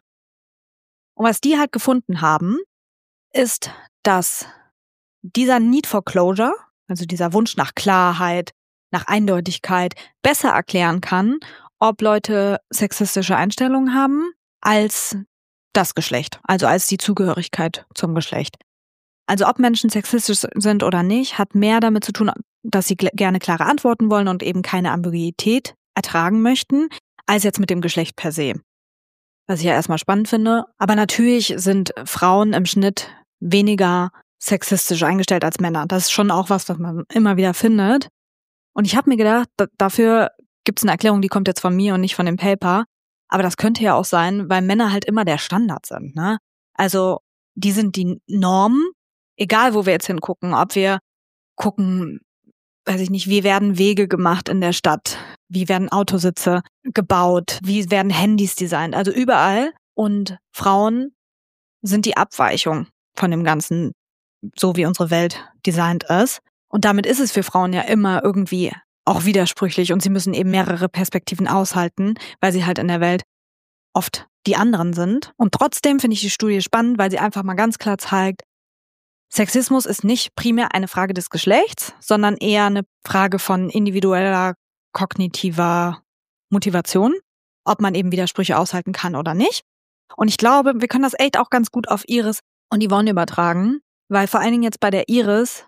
Und was die halt gefunden haben, ist, dass dieser Need for Closure, also dieser Wunsch nach Klarheit, nach Eindeutigkeit, besser erklären kann, ob Leute sexistische Einstellungen haben, als das Geschlecht, also als die Zugehörigkeit zum Geschlecht. Also ob Menschen sexistisch sind oder nicht, hat mehr damit zu tun, dass sie gerne klare Antworten wollen und eben keine Ambiguität ertragen möchten, als jetzt mit dem Geschlecht per se. Was ich ja erstmal spannend finde. Aber natürlich sind Frauen im Schnitt weniger sexistisch eingestellt als Männer. Das ist schon auch was, was man immer wieder findet. Und ich habe mir gedacht, da, dafür gibt es eine Erklärung, die kommt jetzt von mir und nicht von dem Paper. Aber das könnte ja auch sein, weil Männer halt immer der Standard sind, ne? Also die sind die Norm, egal wo wir jetzt hingucken. Ob wir gucken, weiß ich nicht, wie werden Wege gemacht in der Stadt? Wie werden Autositze gebaut? Wie werden Handys designt? Also überall. Und Frauen sind die Abweichung von dem Ganzen, so wie unsere Welt designt ist. Und damit ist es für Frauen ja immer irgendwie auch widersprüchlich und sie müssen eben mehrere Perspektiven aushalten, weil sie halt in der Welt oft die anderen sind. Und trotzdem finde ich die Studie spannend, weil sie einfach mal ganz klar zeigt, Sexismus ist nicht primär eine Frage des Geschlechts, sondern eher eine Frage von individueller, kognitiver Motivation, ob man eben Widersprüche aushalten kann oder nicht. Und ich glaube, wir können das echt auch ganz gut auf Iris und Yvonne übertragen, weil vor allen Dingen jetzt bei der Iris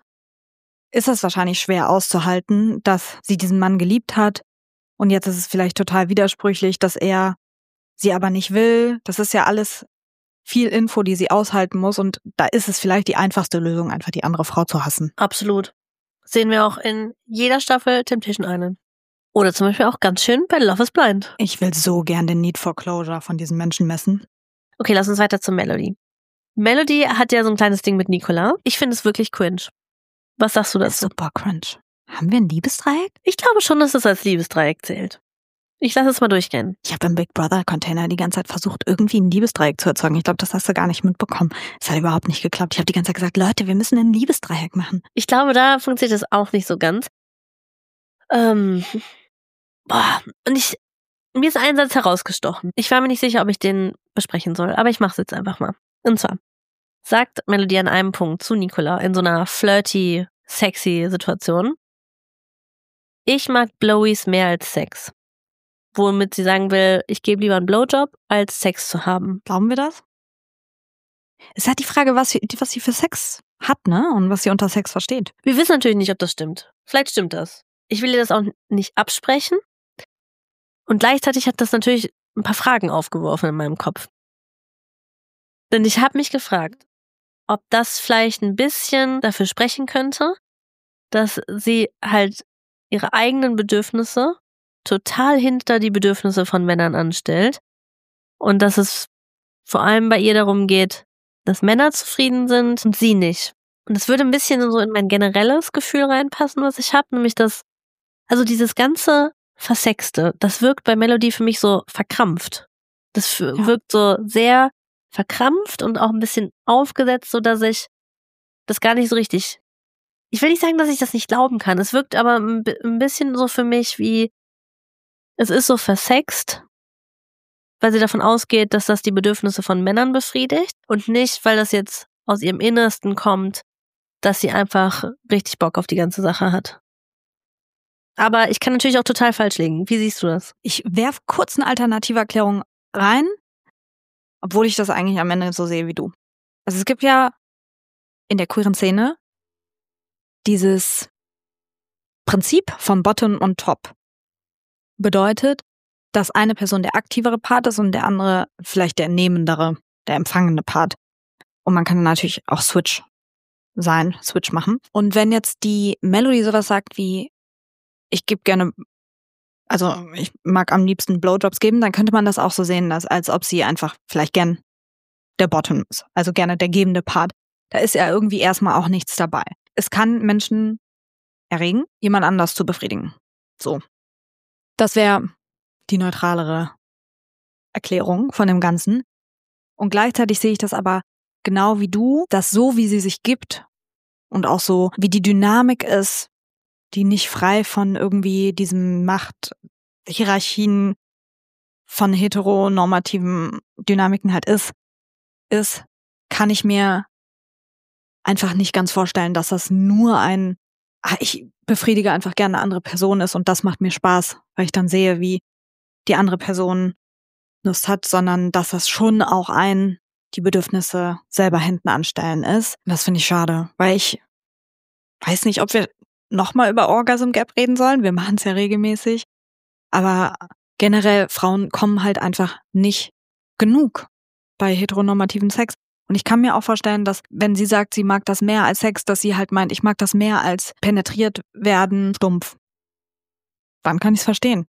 ist es wahrscheinlich schwer auszuhalten, dass sie diesen Mann geliebt hat und jetzt ist es vielleicht total widersprüchlich, dass er sie aber nicht will. Das ist ja alles viel Info, die sie aushalten muss und da ist es vielleicht die einfachste Lösung, einfach die andere Frau zu hassen. Absolut. Sehen wir auch in jeder Staffel Temptation Island. Oder zum Beispiel auch ganz schön bei Love is Blind. Ich will so gern den Need for Closure von diesen Menschen messen. Okay, lass uns weiter zu Melody. Melody hat ja so ein kleines Ding mit Nicola. Ich finde es wirklich cringe. Was sagst du dazu? Super cringe. Haben wir ein Liebesdreieck? Ich glaube schon, dass es als Liebesdreieck zählt. Ich lasse es mal durchgehen. Ich habe im Big Brother Container die ganze Zeit versucht, irgendwie ein Liebesdreieck zu erzeugen. Ich glaube, das hast du gar nicht mitbekommen. Es hat überhaupt nicht geklappt. Ich habe die ganze Zeit gesagt, Leute, wir müssen ein Liebesdreieck machen. Ich glaube, da funktioniert das auch nicht so ganz. Ähm, boah, und ich, Mir ist ein Satz herausgestochen. Ich war mir nicht sicher, ob ich den besprechen soll, aber ich mache es jetzt einfach mal. Und zwar sagt Melody an einem Punkt zu Nicola in so einer flirty, sexy Situation: Ich mag Blowies mehr als Sex. Womit sie sagen will, ich gebe lieber einen Blowjob, als Sex zu haben. Glauben wir das? Es ist halt die Frage, was sie, was sie für Sex hat, ne? Und was sie unter Sex versteht. Wir wissen natürlich nicht, ob das stimmt. Vielleicht stimmt das. Ich will ihr das auch nicht absprechen. Und gleichzeitig hat das natürlich ein paar Fragen aufgeworfen in meinem Kopf. Denn ich habe mich gefragt, ob das vielleicht ein bisschen dafür sprechen könnte, dass sie halt ihre eigenen Bedürfnisse total hinter die Bedürfnisse von Männern anstellt und dass es vor allem bei ihr darum geht, dass Männer zufrieden sind und sie nicht. Und das würde ein bisschen so in mein generelles Gefühl reinpassen, was ich habe, nämlich das, also dieses ganze Versexte, das wirkt bei Melody für mich so verkrampft. Das ja. wirkt so sehr verkrampft und auch ein bisschen aufgesetzt, so dass ich das gar nicht so richtig, ich will nicht sagen, dass ich das nicht glauben kann. Es wirkt aber ein bisschen so für mich wie, es ist so versext, weil sie davon ausgeht, dass das die Bedürfnisse von Männern befriedigt und nicht, weil das jetzt aus ihrem Innersten kommt, dass sie einfach richtig Bock auf die ganze Sache hat. Aber ich kann natürlich auch total falsch liegen. Wie siehst du das? Ich werfe kurz eine alternative Erklärung rein, obwohl ich das eigentlich am Ende so sehe wie du. Also es gibt ja in der queeren Szene dieses Prinzip vom Bottom und Top. Bedeutet, dass eine Person der aktivere Part ist und der andere vielleicht der nehmendere, der empfangende Part. Und man kann natürlich auch Switch sein, Switch machen. Und wenn jetzt die Melody sowas sagt wie, ich gebe gerne, also ich mag am liebsten Blowjobs geben, dann könnte man das auch so sehen, dass, als ob sie einfach vielleicht gern der Bottom ist, also gerne der gebende Part. Da ist ja irgendwie erstmal auch nichts dabei. Es kann Menschen erregen, jemand anders zu befriedigen. So. Das wäre die neutralere Erklärung von dem Ganzen. Und gleichzeitig sehe ich das aber genau wie du, dass so, wie sie sich gibt und auch so, wie die Dynamik ist, die nicht frei von irgendwie diesen Machthierarchien von heteronormativen Dynamiken halt ist, ist, kann ich mir einfach nicht ganz vorstellen, dass das nur ein, ah, ich befriedige einfach gerne eine andere Person ist und das macht mir Spaß, weil ich dann sehe, wie die andere Person Lust hat, sondern dass das schon auch ein, die Bedürfnisse selber hinten anstellen ist. Und das finde ich schade, weil ich weiß nicht, ob wir nochmal über Orgasm Gap reden sollen. Wir machen es ja regelmäßig. Aber generell, Frauen kommen halt einfach nicht genug bei heteronormativen Sex. Und ich kann mir auch vorstellen, dass, wenn sie sagt, sie mag das mehr als Sex, dass sie halt meint, ich mag das mehr als penetriert werden, stumpf. Dann kann ich es verstehen.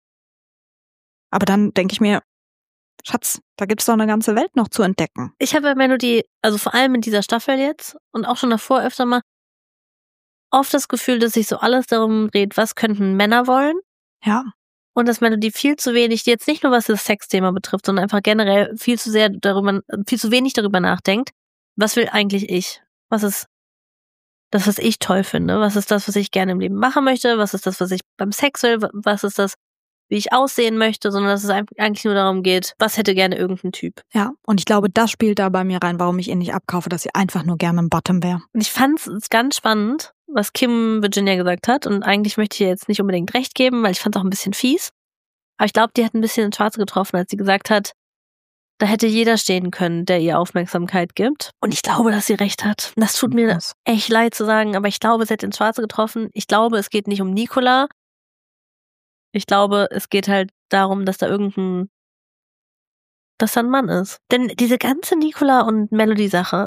Aber dann denke ich mir, Schatz, da gibt's doch eine ganze Welt noch zu entdecken. Ich habe bei Melody, also vor allem in dieser Staffel jetzt und auch schon davor öfter mal, oft das Gefühl, dass sich so alles darum dreht, was könnten Männer wollen. Ja. Und dass Melody viel zu wenig, jetzt nicht nur was das Sexthema betrifft, sondern einfach generell viel zu sehr darüber, viel zu wenig darüber nachdenkt, was will eigentlich ich? Was ist das, was ich toll finde? Was ist das, was ich gerne im Leben machen möchte? Was ist das, was ich beim Sex will? Was ist das, wie ich aussehen möchte? Sondern dass es eigentlich nur darum geht, was hätte gerne irgendein Typ. Ja, und ich glaube, das spielt da bei mir rein, warum ich ihr nicht abkaufe, dass sie einfach nur gerne ein Bottom wäre. Und ich fand es ganz spannend, was Kim Virginia gesagt hat. Und eigentlich möchte ich ihr jetzt nicht unbedingt recht geben, weil ich fand es auch ein bisschen fies. Aber ich glaube, die hat ein bisschen ins Schwarze getroffen, als sie gesagt hat, da hätte jeder stehen können, der ihr Aufmerksamkeit gibt. Und ich glaube, dass sie recht hat. Das tut mir echt leid zu sagen, aber ich glaube, sie hat ins Schwarze getroffen. Ich glaube, es geht nicht um Nicola. Ich glaube, es geht halt darum, dass da irgendein, dass da ein Mann ist. Denn diese ganze Nicola und Melody-Sache,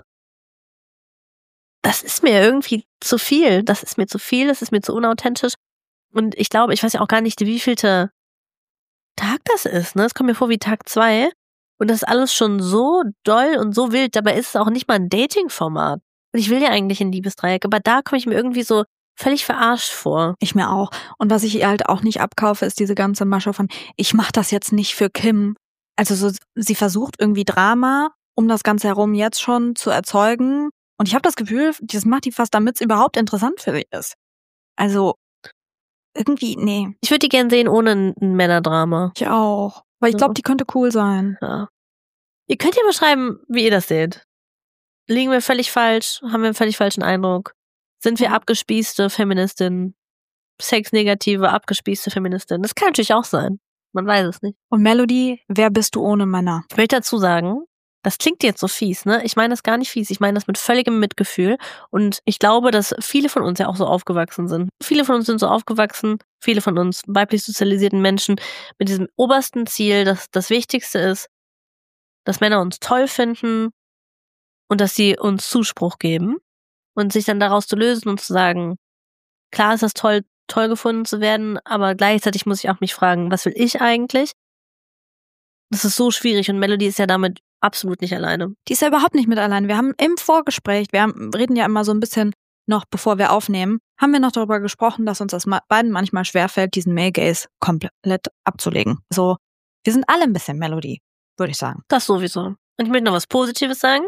das ist mir irgendwie zu viel. Das ist mir zu viel, das ist mir zu unauthentisch. Und ich glaube, ich weiß ja auch gar nicht, wievielte Tag das ist. Ne? Es kommt mir vor wie Tag zwei. Und das ist alles schon so doll und so wild. Dabei ist es auch nicht mal ein Dating-Format. Und ich will ja eigentlich ein Liebesdreieck. Aber da komme ich mir irgendwie so völlig verarscht vor. Ich mir auch. Und was ich ihr halt auch nicht abkaufe, ist diese ganze Masche von, ich mache das jetzt nicht für Kim. Also so, sie versucht irgendwie Drama um das Ganze herum jetzt schon zu erzeugen. Und ich habe das Gefühl, das macht die fast, damit es überhaupt interessant für sie ist. Also irgendwie, nee. Ich würde die gern sehen ohne ein, ein Männerdrama. Ich auch. Weil ich glaube, die könnte cool sein. Ja. Ihr könnt ja mal schreiben, wie ihr das seht. Liegen wir völlig falsch? Haben wir einen völlig falschen Eindruck? Sind wir abgespießte Feministinnen? Sexnegative, abgespießte Feministinnen? Das kann natürlich auch sein. Man weiß es nicht. Und Melody, wer bist du ohne Männer? Ich möchte dazu sagen, das klingt jetzt so fies, ne? Ich meine das gar nicht fies. Ich meine das mit völligem Mitgefühl. Und ich glaube, dass viele von uns ja auch so aufgewachsen sind. Viele von uns sind so aufgewachsen, viele von uns weiblich sozialisierten Menschen mit diesem obersten Ziel, dass das Wichtigste ist, dass Männer uns toll finden und dass sie uns Zuspruch geben und sich dann daraus zu lösen und zu sagen, klar ist das toll, toll gefunden zu werden, aber gleichzeitig muss ich auch mich fragen, was will ich eigentlich? Das ist so schwierig und Melody ist ja damit absolut nicht alleine. Die ist ja überhaupt nicht mit allein. Wir haben im Vorgespräch, wir haben, reden ja immer so ein bisschen noch, bevor wir aufnehmen, haben wir noch darüber gesprochen, dass uns das beiden manchmal schwerfällt, diesen Male Gaze komplett abzulegen. So, wir sind alle ein bisschen Melody, würde ich sagen. Das sowieso. Und ich möchte noch was Positives sagen.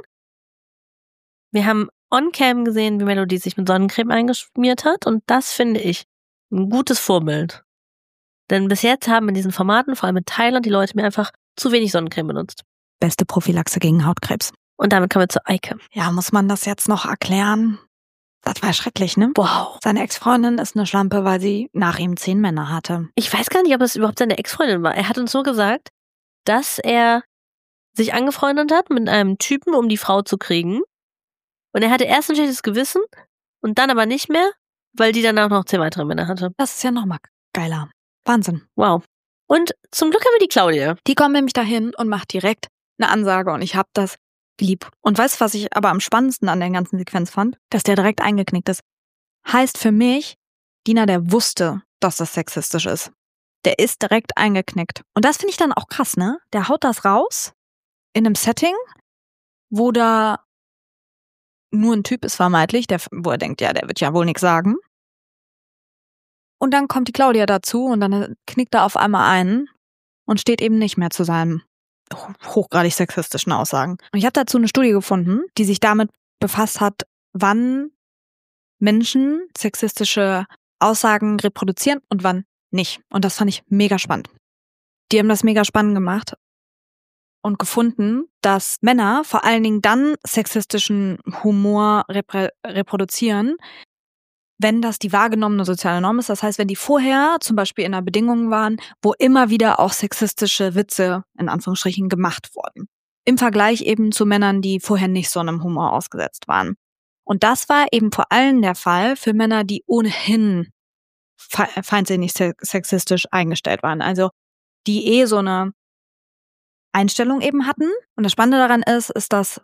Wir haben on-cam gesehen, wie Melody sich mit Sonnencreme eingeschmiert hat und das finde ich ein gutes Vorbild. Denn bis jetzt haben in diesen Formaten, vor allem in Thailand, die Leute mir einfach zu wenig Sonnencreme benutzt. Beste Prophylaxe gegen Hautkrebs. Und damit kommen wir zu Eike. Ja, muss man das jetzt noch erklären? Das war schrecklich, ne? Wow. Seine Ex-Freundin ist eine Schlampe, weil sie nach ihm zehn Männer hatte. Ich weiß gar nicht, ob es überhaupt seine Ex-Freundin war. Er hat uns so gesagt, dass er sich angefreundet hat mit einem Typen, um die Frau zu kriegen. Und er hatte erst ein schlechtes Gewissen und dann aber nicht mehr, weil die danach noch zehn weitere Männer hatte. Das ist ja nochmal geiler. Wahnsinn. Wow. Und zum Glück haben wir die Claudia. Die kommt nämlich dahin und macht direkt eine Ansage und ich hab das lieb. Und weißt du, was ich aber am spannendsten an der ganzen Sequenz fand? Dass der direkt eingeknickt ist. Heißt für mich, Dina, der wusste, dass das sexistisch ist. Der ist direkt eingeknickt. Und das finde ich dann auch krass, ne? Der haut das raus in einem Setting, wo da nur ein Typ ist vermeintlich, der, wo er denkt, ja, der wird ja wohl nichts sagen. Und dann kommt die Claudia dazu und dann knickt er auf einmal ein und steht eben nicht mehr zu seinen hochgradig sexistischen Aussagen. Und ich habe dazu eine Studie gefunden, die sich damit befasst hat, wann Menschen sexistische Aussagen reproduzieren und wann nicht. Und das fand ich mega spannend. Die haben das mega spannend gemacht und gefunden, dass Männer vor allen Dingen dann sexistischen Humor repr- reproduzieren, wenn das die wahrgenommene soziale Norm ist. Das heißt, wenn die vorher zum Beispiel in einer Bedingung waren, wo immer wieder auch sexistische Witze in Anführungsstrichen gemacht wurden. Im Vergleich eben zu Männern, die vorher nicht so einem Humor ausgesetzt waren. Und das war eben vor allem der Fall für Männer, die ohnehin fe- feindsinnig sexistisch eingestellt waren. Also die eh so eine Einstellung eben hatten. Und das Spannende daran ist, ist, dass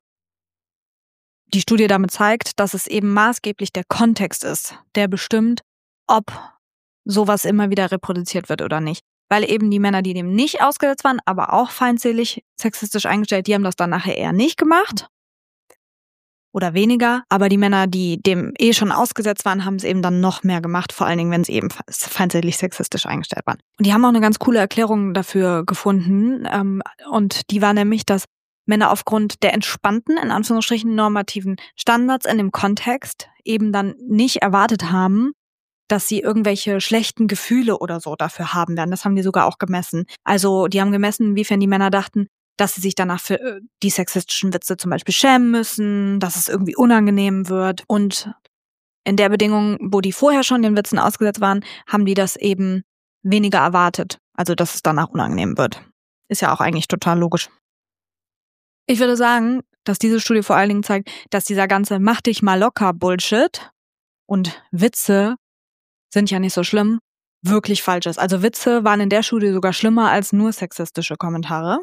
die Studie damit zeigt, dass es eben maßgeblich der Kontext ist, der bestimmt, ob sowas immer wieder reproduziert wird oder nicht. Weil eben die Männer, die dem nicht ausgesetzt waren, aber auch feindselig sexistisch eingestellt, die haben das dann nachher eher nicht gemacht. Oder weniger. Aber die Männer, die dem eh schon ausgesetzt waren, haben es eben dann noch mehr gemacht, vor allen Dingen, wenn sie eben feindselig sexistisch eingestellt waren. Und die haben auch eine ganz coole Erklärung dafür gefunden. Ähm, und die war nämlich, dass Männer aufgrund der entspannten, in Anführungsstrichen normativen Standards in dem Kontext eben dann nicht erwartet haben, dass sie irgendwelche schlechten Gefühle oder so dafür haben werden. Das haben die sogar auch gemessen. Also die haben gemessen, inwiefern die Männer dachten, dass sie sich danach für die sexistischen Witze zum Beispiel schämen müssen, dass es irgendwie unangenehm wird. Und in der Bedingung, wo die vorher schon den Witzen ausgesetzt waren, haben die das eben weniger erwartet. Also dass es danach unangenehm wird. Ist ja auch eigentlich total logisch. Ich würde sagen, dass diese Studie vor allen Dingen zeigt, dass dieser ganze Mach dich mal locker Bullshit und Witze sind ja nicht so schlimm, wirklich falsch ist. Also Witze waren in der Studie sogar schlimmer als nur sexistische Kommentare,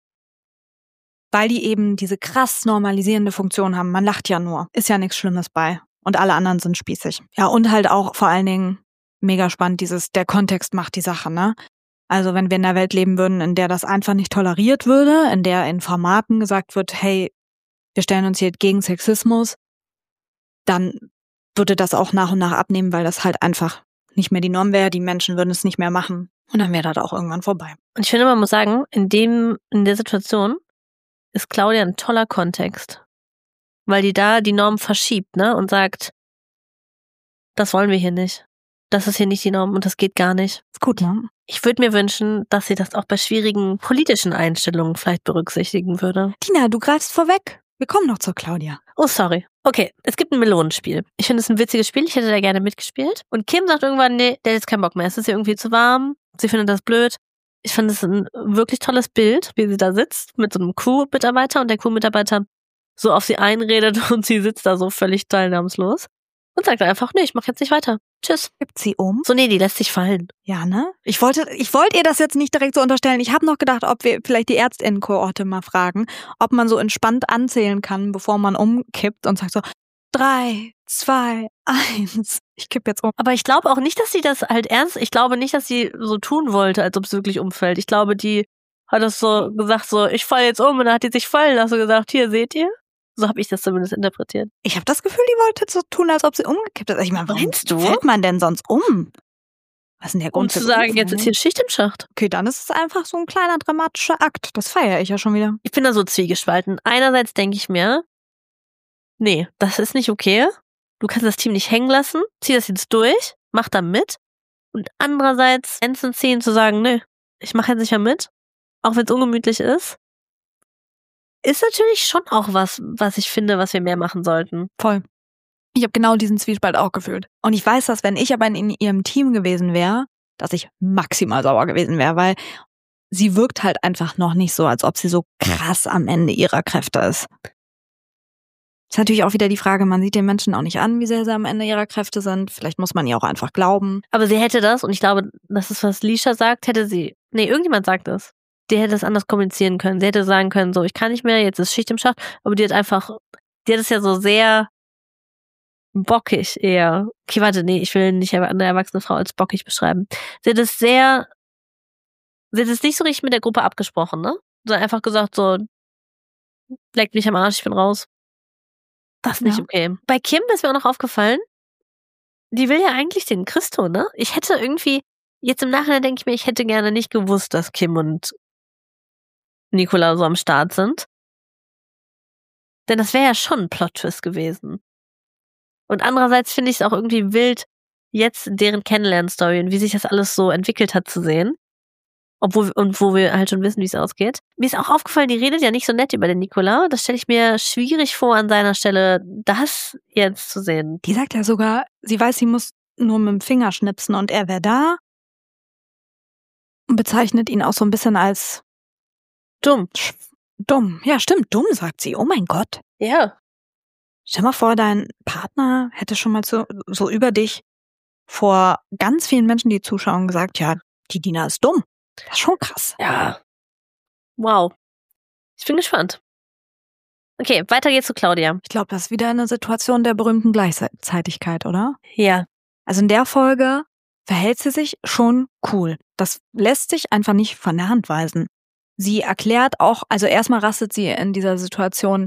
weil die eben diese krass normalisierende Funktion haben. Man lacht ja nur, ist ja nichts Schlimmes bei und alle anderen sind spießig. Ja, und halt auch vor allen Dingen mega spannend dieses, der Kontext macht die Sache, ne? Also wenn wir in einer Welt leben würden, in der das einfach nicht toleriert würde, in der in Formaten gesagt wird, hey, wir stellen uns hier gegen Sexismus, dann würde das auch nach und nach abnehmen, weil das halt einfach nicht mehr die Norm wäre. Die Menschen würden es nicht mehr machen und dann wäre das auch irgendwann vorbei. Und ich finde, man muss sagen, in dem, in der Situation ist Claudia ein toller Kontext, weil die da die Norm verschiebt, ne, und sagt, das wollen wir hier nicht. das ist hier nicht die Norm und das geht gar nicht. Ist gut, ne? Ich würde mir wünschen, dass sie das auch bei schwierigen politischen Einstellungen vielleicht berücksichtigen würde. Tina, du greifst vorweg. Wir kommen noch zur Claudia. Oh, sorry. Okay, es gibt ein Melonenspiel. Ich finde es ein witziges Spiel. Ich hätte da gerne mitgespielt. Und Kim sagt irgendwann, nee, der hat jetzt keinen Bock mehr. Es ist ihr irgendwie zu warm. Sie findet das blöd. Ich fand es ein wirklich tolles Bild, wie sie da sitzt mit so einem Crew-Mitarbeiter und der Crew-Mitarbeiter so auf sie einredet und sie sitzt da so völlig teilnahmslos und sagt einfach, nee, ich mach jetzt nicht weiter. Tschüss. Gibt sie um? So, nee, die lässt sich fallen. Ja, ne? Ich wollte, ich wollte ihr das jetzt nicht direkt so unterstellen. Ich habe noch gedacht, ob wir vielleicht die Ärztinnenkohorte mal fragen, ob man so entspannt anzählen kann, bevor man umkippt und sagt so, drei, zwei, eins. Ich kipp jetzt um. Aber ich glaube auch nicht, dass sie das halt ernst, ich glaube nicht, dass sie so tun wollte, als ob es wirklich umfällt. Ich glaube, die hat das so gesagt, so, ich fall jetzt um und dann hat die sich fallen lassen und gesagt, hier, seht ihr? So habe ich das zumindest interpretiert. Ich habe das Gefühl, die wollte so tun, als ob sie umgekippt ist. Ich meine, warum Meinst du? fällt man denn sonst um? Was ist denn der Grund? Um zu sagen, jetzt ist hier Schicht im Schacht. Okay, dann ist es einfach so ein kleiner dramatischer Akt. Das feiere ich ja schon wieder. Ich bin da so zwiegespalten. Einerseits denke ich mir, nee, das ist nicht okay. Du kannst das Team nicht hängen lassen. Zieh das jetzt durch. Mach da mit. Und andererseits Grenzen ziehen, zu sagen, nö, ich mache jetzt nicht mehr mit. Auch wenn es ungemütlich ist. Ist natürlich schon auch was, was ich finde, was wir mehr machen sollten. Voll. Ich habe genau diesen Zwiespalt auch gefühlt. Und ich weiß, dass wenn ich aber in ihrem Team gewesen wäre, dass ich maximal sauer gewesen wäre, weil sie wirkt halt einfach noch nicht so, als ob sie so krass am Ende ihrer Kräfte ist. Ist natürlich auch wieder die Frage, man sieht den Menschen auch nicht an, wie sehr sie am Ende ihrer Kräfte sind. Vielleicht muss man ihr auch einfach glauben. Aber sie hätte das, und ich glaube, das ist, was Lisha sagt, hätte sie, nee, irgendjemand sagt das. Die hätte es anders kommunizieren können. Sie hätte sagen können, so, ich kann nicht mehr, jetzt ist Schicht im Schacht. Aber die hat einfach, die hat es ja so sehr bockig eher. Okay, warte, nee, ich will nicht eine erwachsene Frau als bockig beschreiben. Sie hat es sehr, sie hat es nicht so richtig mit der Gruppe abgesprochen, ne? Sie hat einfach gesagt, so, leckt mich am Arsch, ich bin raus. Das ist nicht Ja. okay. Bei Kim ist mir auch noch aufgefallen, die will ja eigentlich den Christo, ne? Ich hätte irgendwie, jetzt im Nachhinein denke ich mir, ich hätte gerne nicht gewusst, dass Kim und Nicola so am Start sind. Denn das wäre ja schon ein Plot-Twist gewesen. Und andererseits finde ich es auch irgendwie wild, jetzt deren Kennenlern-Story und wie sich das alles so entwickelt hat zu sehen. Obwohl, und wo wir halt schon wissen, wie es ausgeht. Mir ist auch aufgefallen, die redet ja nicht so nett über den Nicola. Das stelle ich mir schwierig vor, an seiner Stelle das jetzt zu sehen. Die sagt ja sogar, sie weiß, sie muss nur mit dem Finger schnipsen und er wäre da. Und bezeichnet ihn auch so ein bisschen als Dumm. dumm. Ja, stimmt, dumm, sagt sie. Oh mein Gott. Ja. Stell mal vor, dein Partner hätte schon mal so, so über dich vor ganz vielen Menschen, die zuschauen, gesagt, ja, die Dina ist dumm. Das ist schon krass. Ja. Wow. Ich bin gespannt. Okay, weiter geht's zu Claudia. Ich glaube, das ist wieder eine Situation der berühmten Gleichzeitigkeit, oder? Ja. Also in der Folge verhält sie sich schon cool. Das lässt sich einfach nicht von der Hand weisen. Sie erklärt auch, also erstmal rastet sie in dieser Situation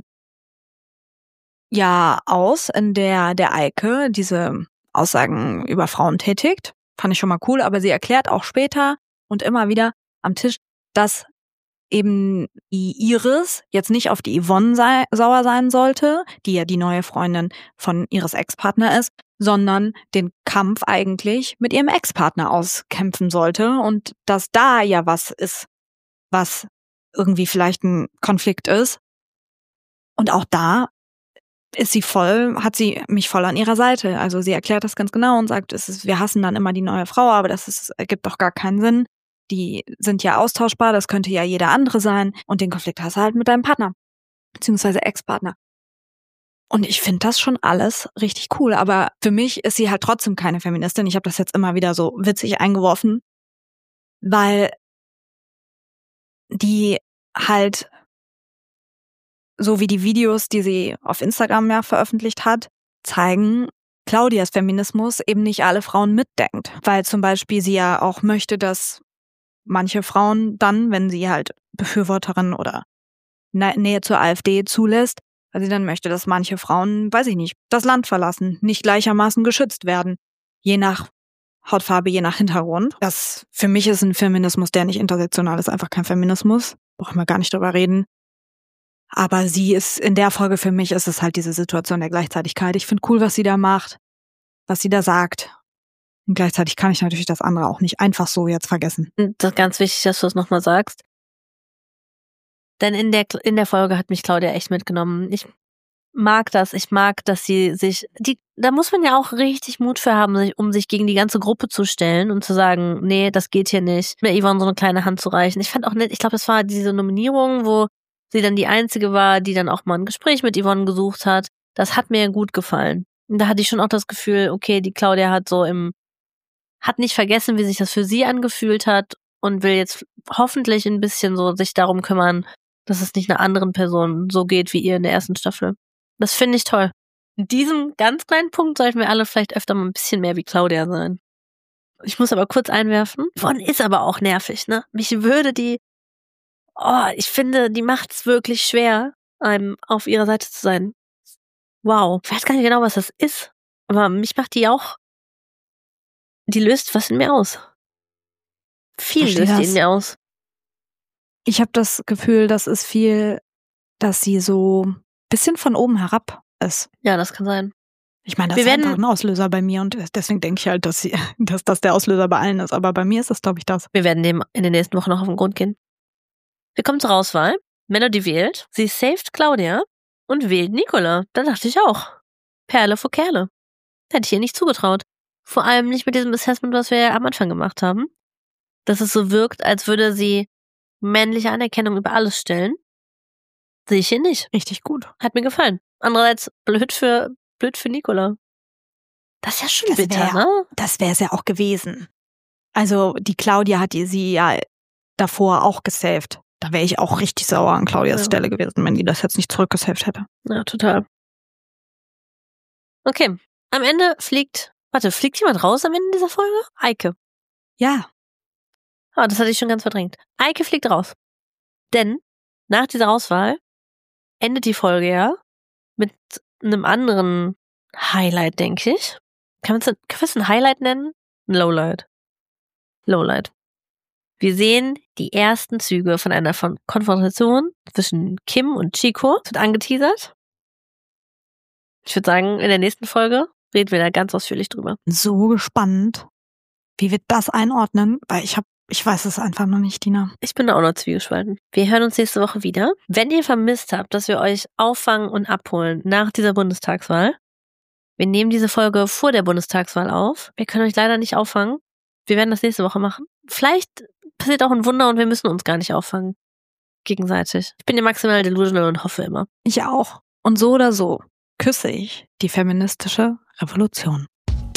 ja aus, in der der Eike diese Aussagen über Frauen tätigt. Fand ich schon mal cool, aber sie erklärt auch später und immer wieder am Tisch, dass eben die Iris jetzt nicht auf die Yvonne sei, sauer sein sollte, die ja die neue Freundin von Iris Ex-Partner ist, sondern den Kampf eigentlich mit ihrem Ex-Partner auskämpfen sollte und dass da ja was ist, was irgendwie vielleicht ein Konflikt ist. Und auch da ist sie voll, hat sie mich voll an ihrer Seite. Also sie erklärt das ganz genau und sagt, es ist, wir hassen dann immer die neue Frau, aber das ist, ergibt doch gar keinen Sinn. Die sind ja austauschbar, das könnte ja jeder andere sein. Und den Konflikt hast du halt mit deinem Partner, beziehungsweise Ex-Partner. Und ich finde das schon alles richtig cool. Aber für mich ist sie halt trotzdem keine Feministin. Ich habe das jetzt immer wieder so witzig eingeworfen, weil die halt, so wie die Videos, die sie auf Instagram ja veröffentlicht hat, zeigen, Claudias Feminismus eben nicht alle Frauen mitdenkt. Weil zum Beispiel sie ja auch möchte, dass manche Frauen dann, wenn sie halt Befürworterin oder Nähe zur AfD zulässt, weil sie dann möchte, dass manche Frauen, weiß ich nicht, das Land verlassen, nicht gleichermaßen geschützt werden. Je nach Hautfarbe, je nach Hintergrund. Das für mich ist ein Feminismus, der nicht intersektional ist, einfach kein Feminismus. Brauchen wir gar nicht drüber reden. Aber sie ist, in der Folge für mich ist es halt diese Situation der Gleichzeitigkeit. Ich finde cool, was sie da macht, was sie da sagt. Und gleichzeitig kann ich natürlich das andere auch nicht einfach so jetzt vergessen. Das ist ganz wichtig, dass du das nochmal sagst. Denn in der, in der Folge hat mich Claudia echt mitgenommen. Ich mag das. Ich mag, dass sie sich, die, da muss man ja auch richtig Mut für haben, sich, um sich gegen die ganze Gruppe zu stellen und zu sagen, nee, das geht hier nicht, mir Yvonne so eine kleine Hand zu reichen. Ich fand auch nett, ich glaube, das war diese Nominierung, wo sie dann die Einzige war, die dann auch mal ein Gespräch mit Yvonne gesucht hat. Das hat mir gut gefallen. Und da hatte ich schon auch das Gefühl, okay, die Claudia hat so im, hat nicht vergessen, wie sich das für sie angefühlt hat und will jetzt hoffentlich ein bisschen so sich darum kümmern, dass es nicht einer anderen Person so geht wie ihr in der ersten Staffel. Das finde ich toll. In diesem ganz kleinen Punkt sollten wir alle vielleicht öfter mal ein bisschen mehr wie Claudia sein. Ich muss aber kurz einwerfen, Yvonne ist aber auch nervig, ne? Mich würde die, oh, ich finde, die macht's wirklich schwer, einem auf ihrer Seite zu sein. Wow. Ich weiß gar nicht genau, was das ist, aber mich macht die auch, die löst was in mir aus. Viel Versteh löst die das. in mir aus. Ich habe das Gefühl, das ist viel, dass sie so ein bisschen von oben herab ist. Ja, das kann sein. Ich meine, das Wir ist werden- einfach ein Auslöser bei mir und deswegen denke ich halt, dass, sie, dass das der Auslöser bei allen ist. Aber bei mir ist das, glaube ich, das. Wir werden dem in den nächsten Wochen noch auf den Grund gehen. Wir kommen zur Auswahl. Melody wählt. Sie saved Claudia und wählt Nicola. Da dachte ich auch. Perle vor Kerle. Hätte ich ihr nicht zugetraut. Vor allem nicht mit diesem Assessment, was wir ja am Anfang gemacht haben. Dass es so wirkt, als würde sie männliche Anerkennung über alles stellen. Sehe ich hier nicht. Richtig gut. Hat mir gefallen. Andererseits blöd für, blöd für Nicola. Das ist ja schon Das bitter, wär- ne? Das wäre es ja auch gewesen. Also die Claudia hat ihr sie ja davor auch gesaved. Da wäre ich auch richtig sauer an Claudias Ja. Stelle gewesen, wenn die das jetzt nicht zurückgesaved hätte. Ja, total. Okay. Am Ende fliegt, warte, fliegt jemand raus am Ende dieser Folge? Eike. Ja, Ah, das hatte ich schon ganz verdrängt. Eike fliegt raus. Denn nach dieser Auswahl endet die Folge ja mit einem anderen Highlight, denke ich. Kann man es kann man es ein Highlight nennen? Ein Lowlight. Lowlight. Wir sehen die ersten Züge von einer von Konfrontation zwischen Kim und Chico. Es wird angeteasert. Ich würde sagen, in der nächsten Folge reden wir da ganz ausführlich drüber. so gespannt, wie wir das einordnen, weil ich habe, ich weiß es einfach noch nicht, Dina. Ich bin da auch noch zwiegespalten. Wir hören uns nächste Woche wieder. Wenn ihr vermisst habt, dass wir euch auffangen und abholen nach dieser Bundestagswahl, wir nehmen diese Folge vor der Bundestagswahl auf. Wir können euch leider nicht auffangen. Wir werden das nächste Woche machen. Vielleicht passiert auch ein Wunder und wir müssen uns gar nicht auffangen. Gegenseitig. Ich bin ja maximal delusional und hoffe immer. Ich auch. Und so oder so küsse ich die feministische Revolution.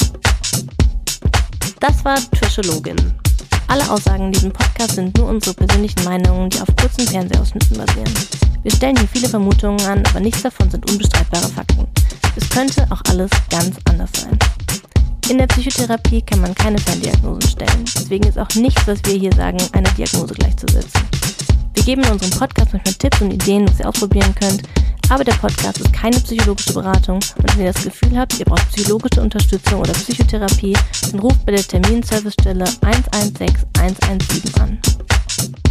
Das war Trischologin. Alle Aussagen in diesem Podcast sind nur unsere persönlichen Meinungen, die auf kurzen Fernsehausschnitten basieren. Wir stellen hier viele Vermutungen an, aber nichts davon sind unbestreitbare Fakten. Es könnte auch alles ganz anders sein. In der Psychotherapie kann man keine Ferndiagnosen stellen. Deswegen ist auch nichts, was wir hier sagen, einer Diagnose gleichzusetzen. Wir geben in unserem Podcast manchmal Tipps und Ideen, was ihr ausprobieren könnt, aber der Podcast ist keine psychologische Beratung und wenn ihr das Gefühl habt, ihr braucht psychologische Unterstützung oder Psychotherapie, dann ruft bei der Terminservicestelle eins eins sechs eins eins sieben an.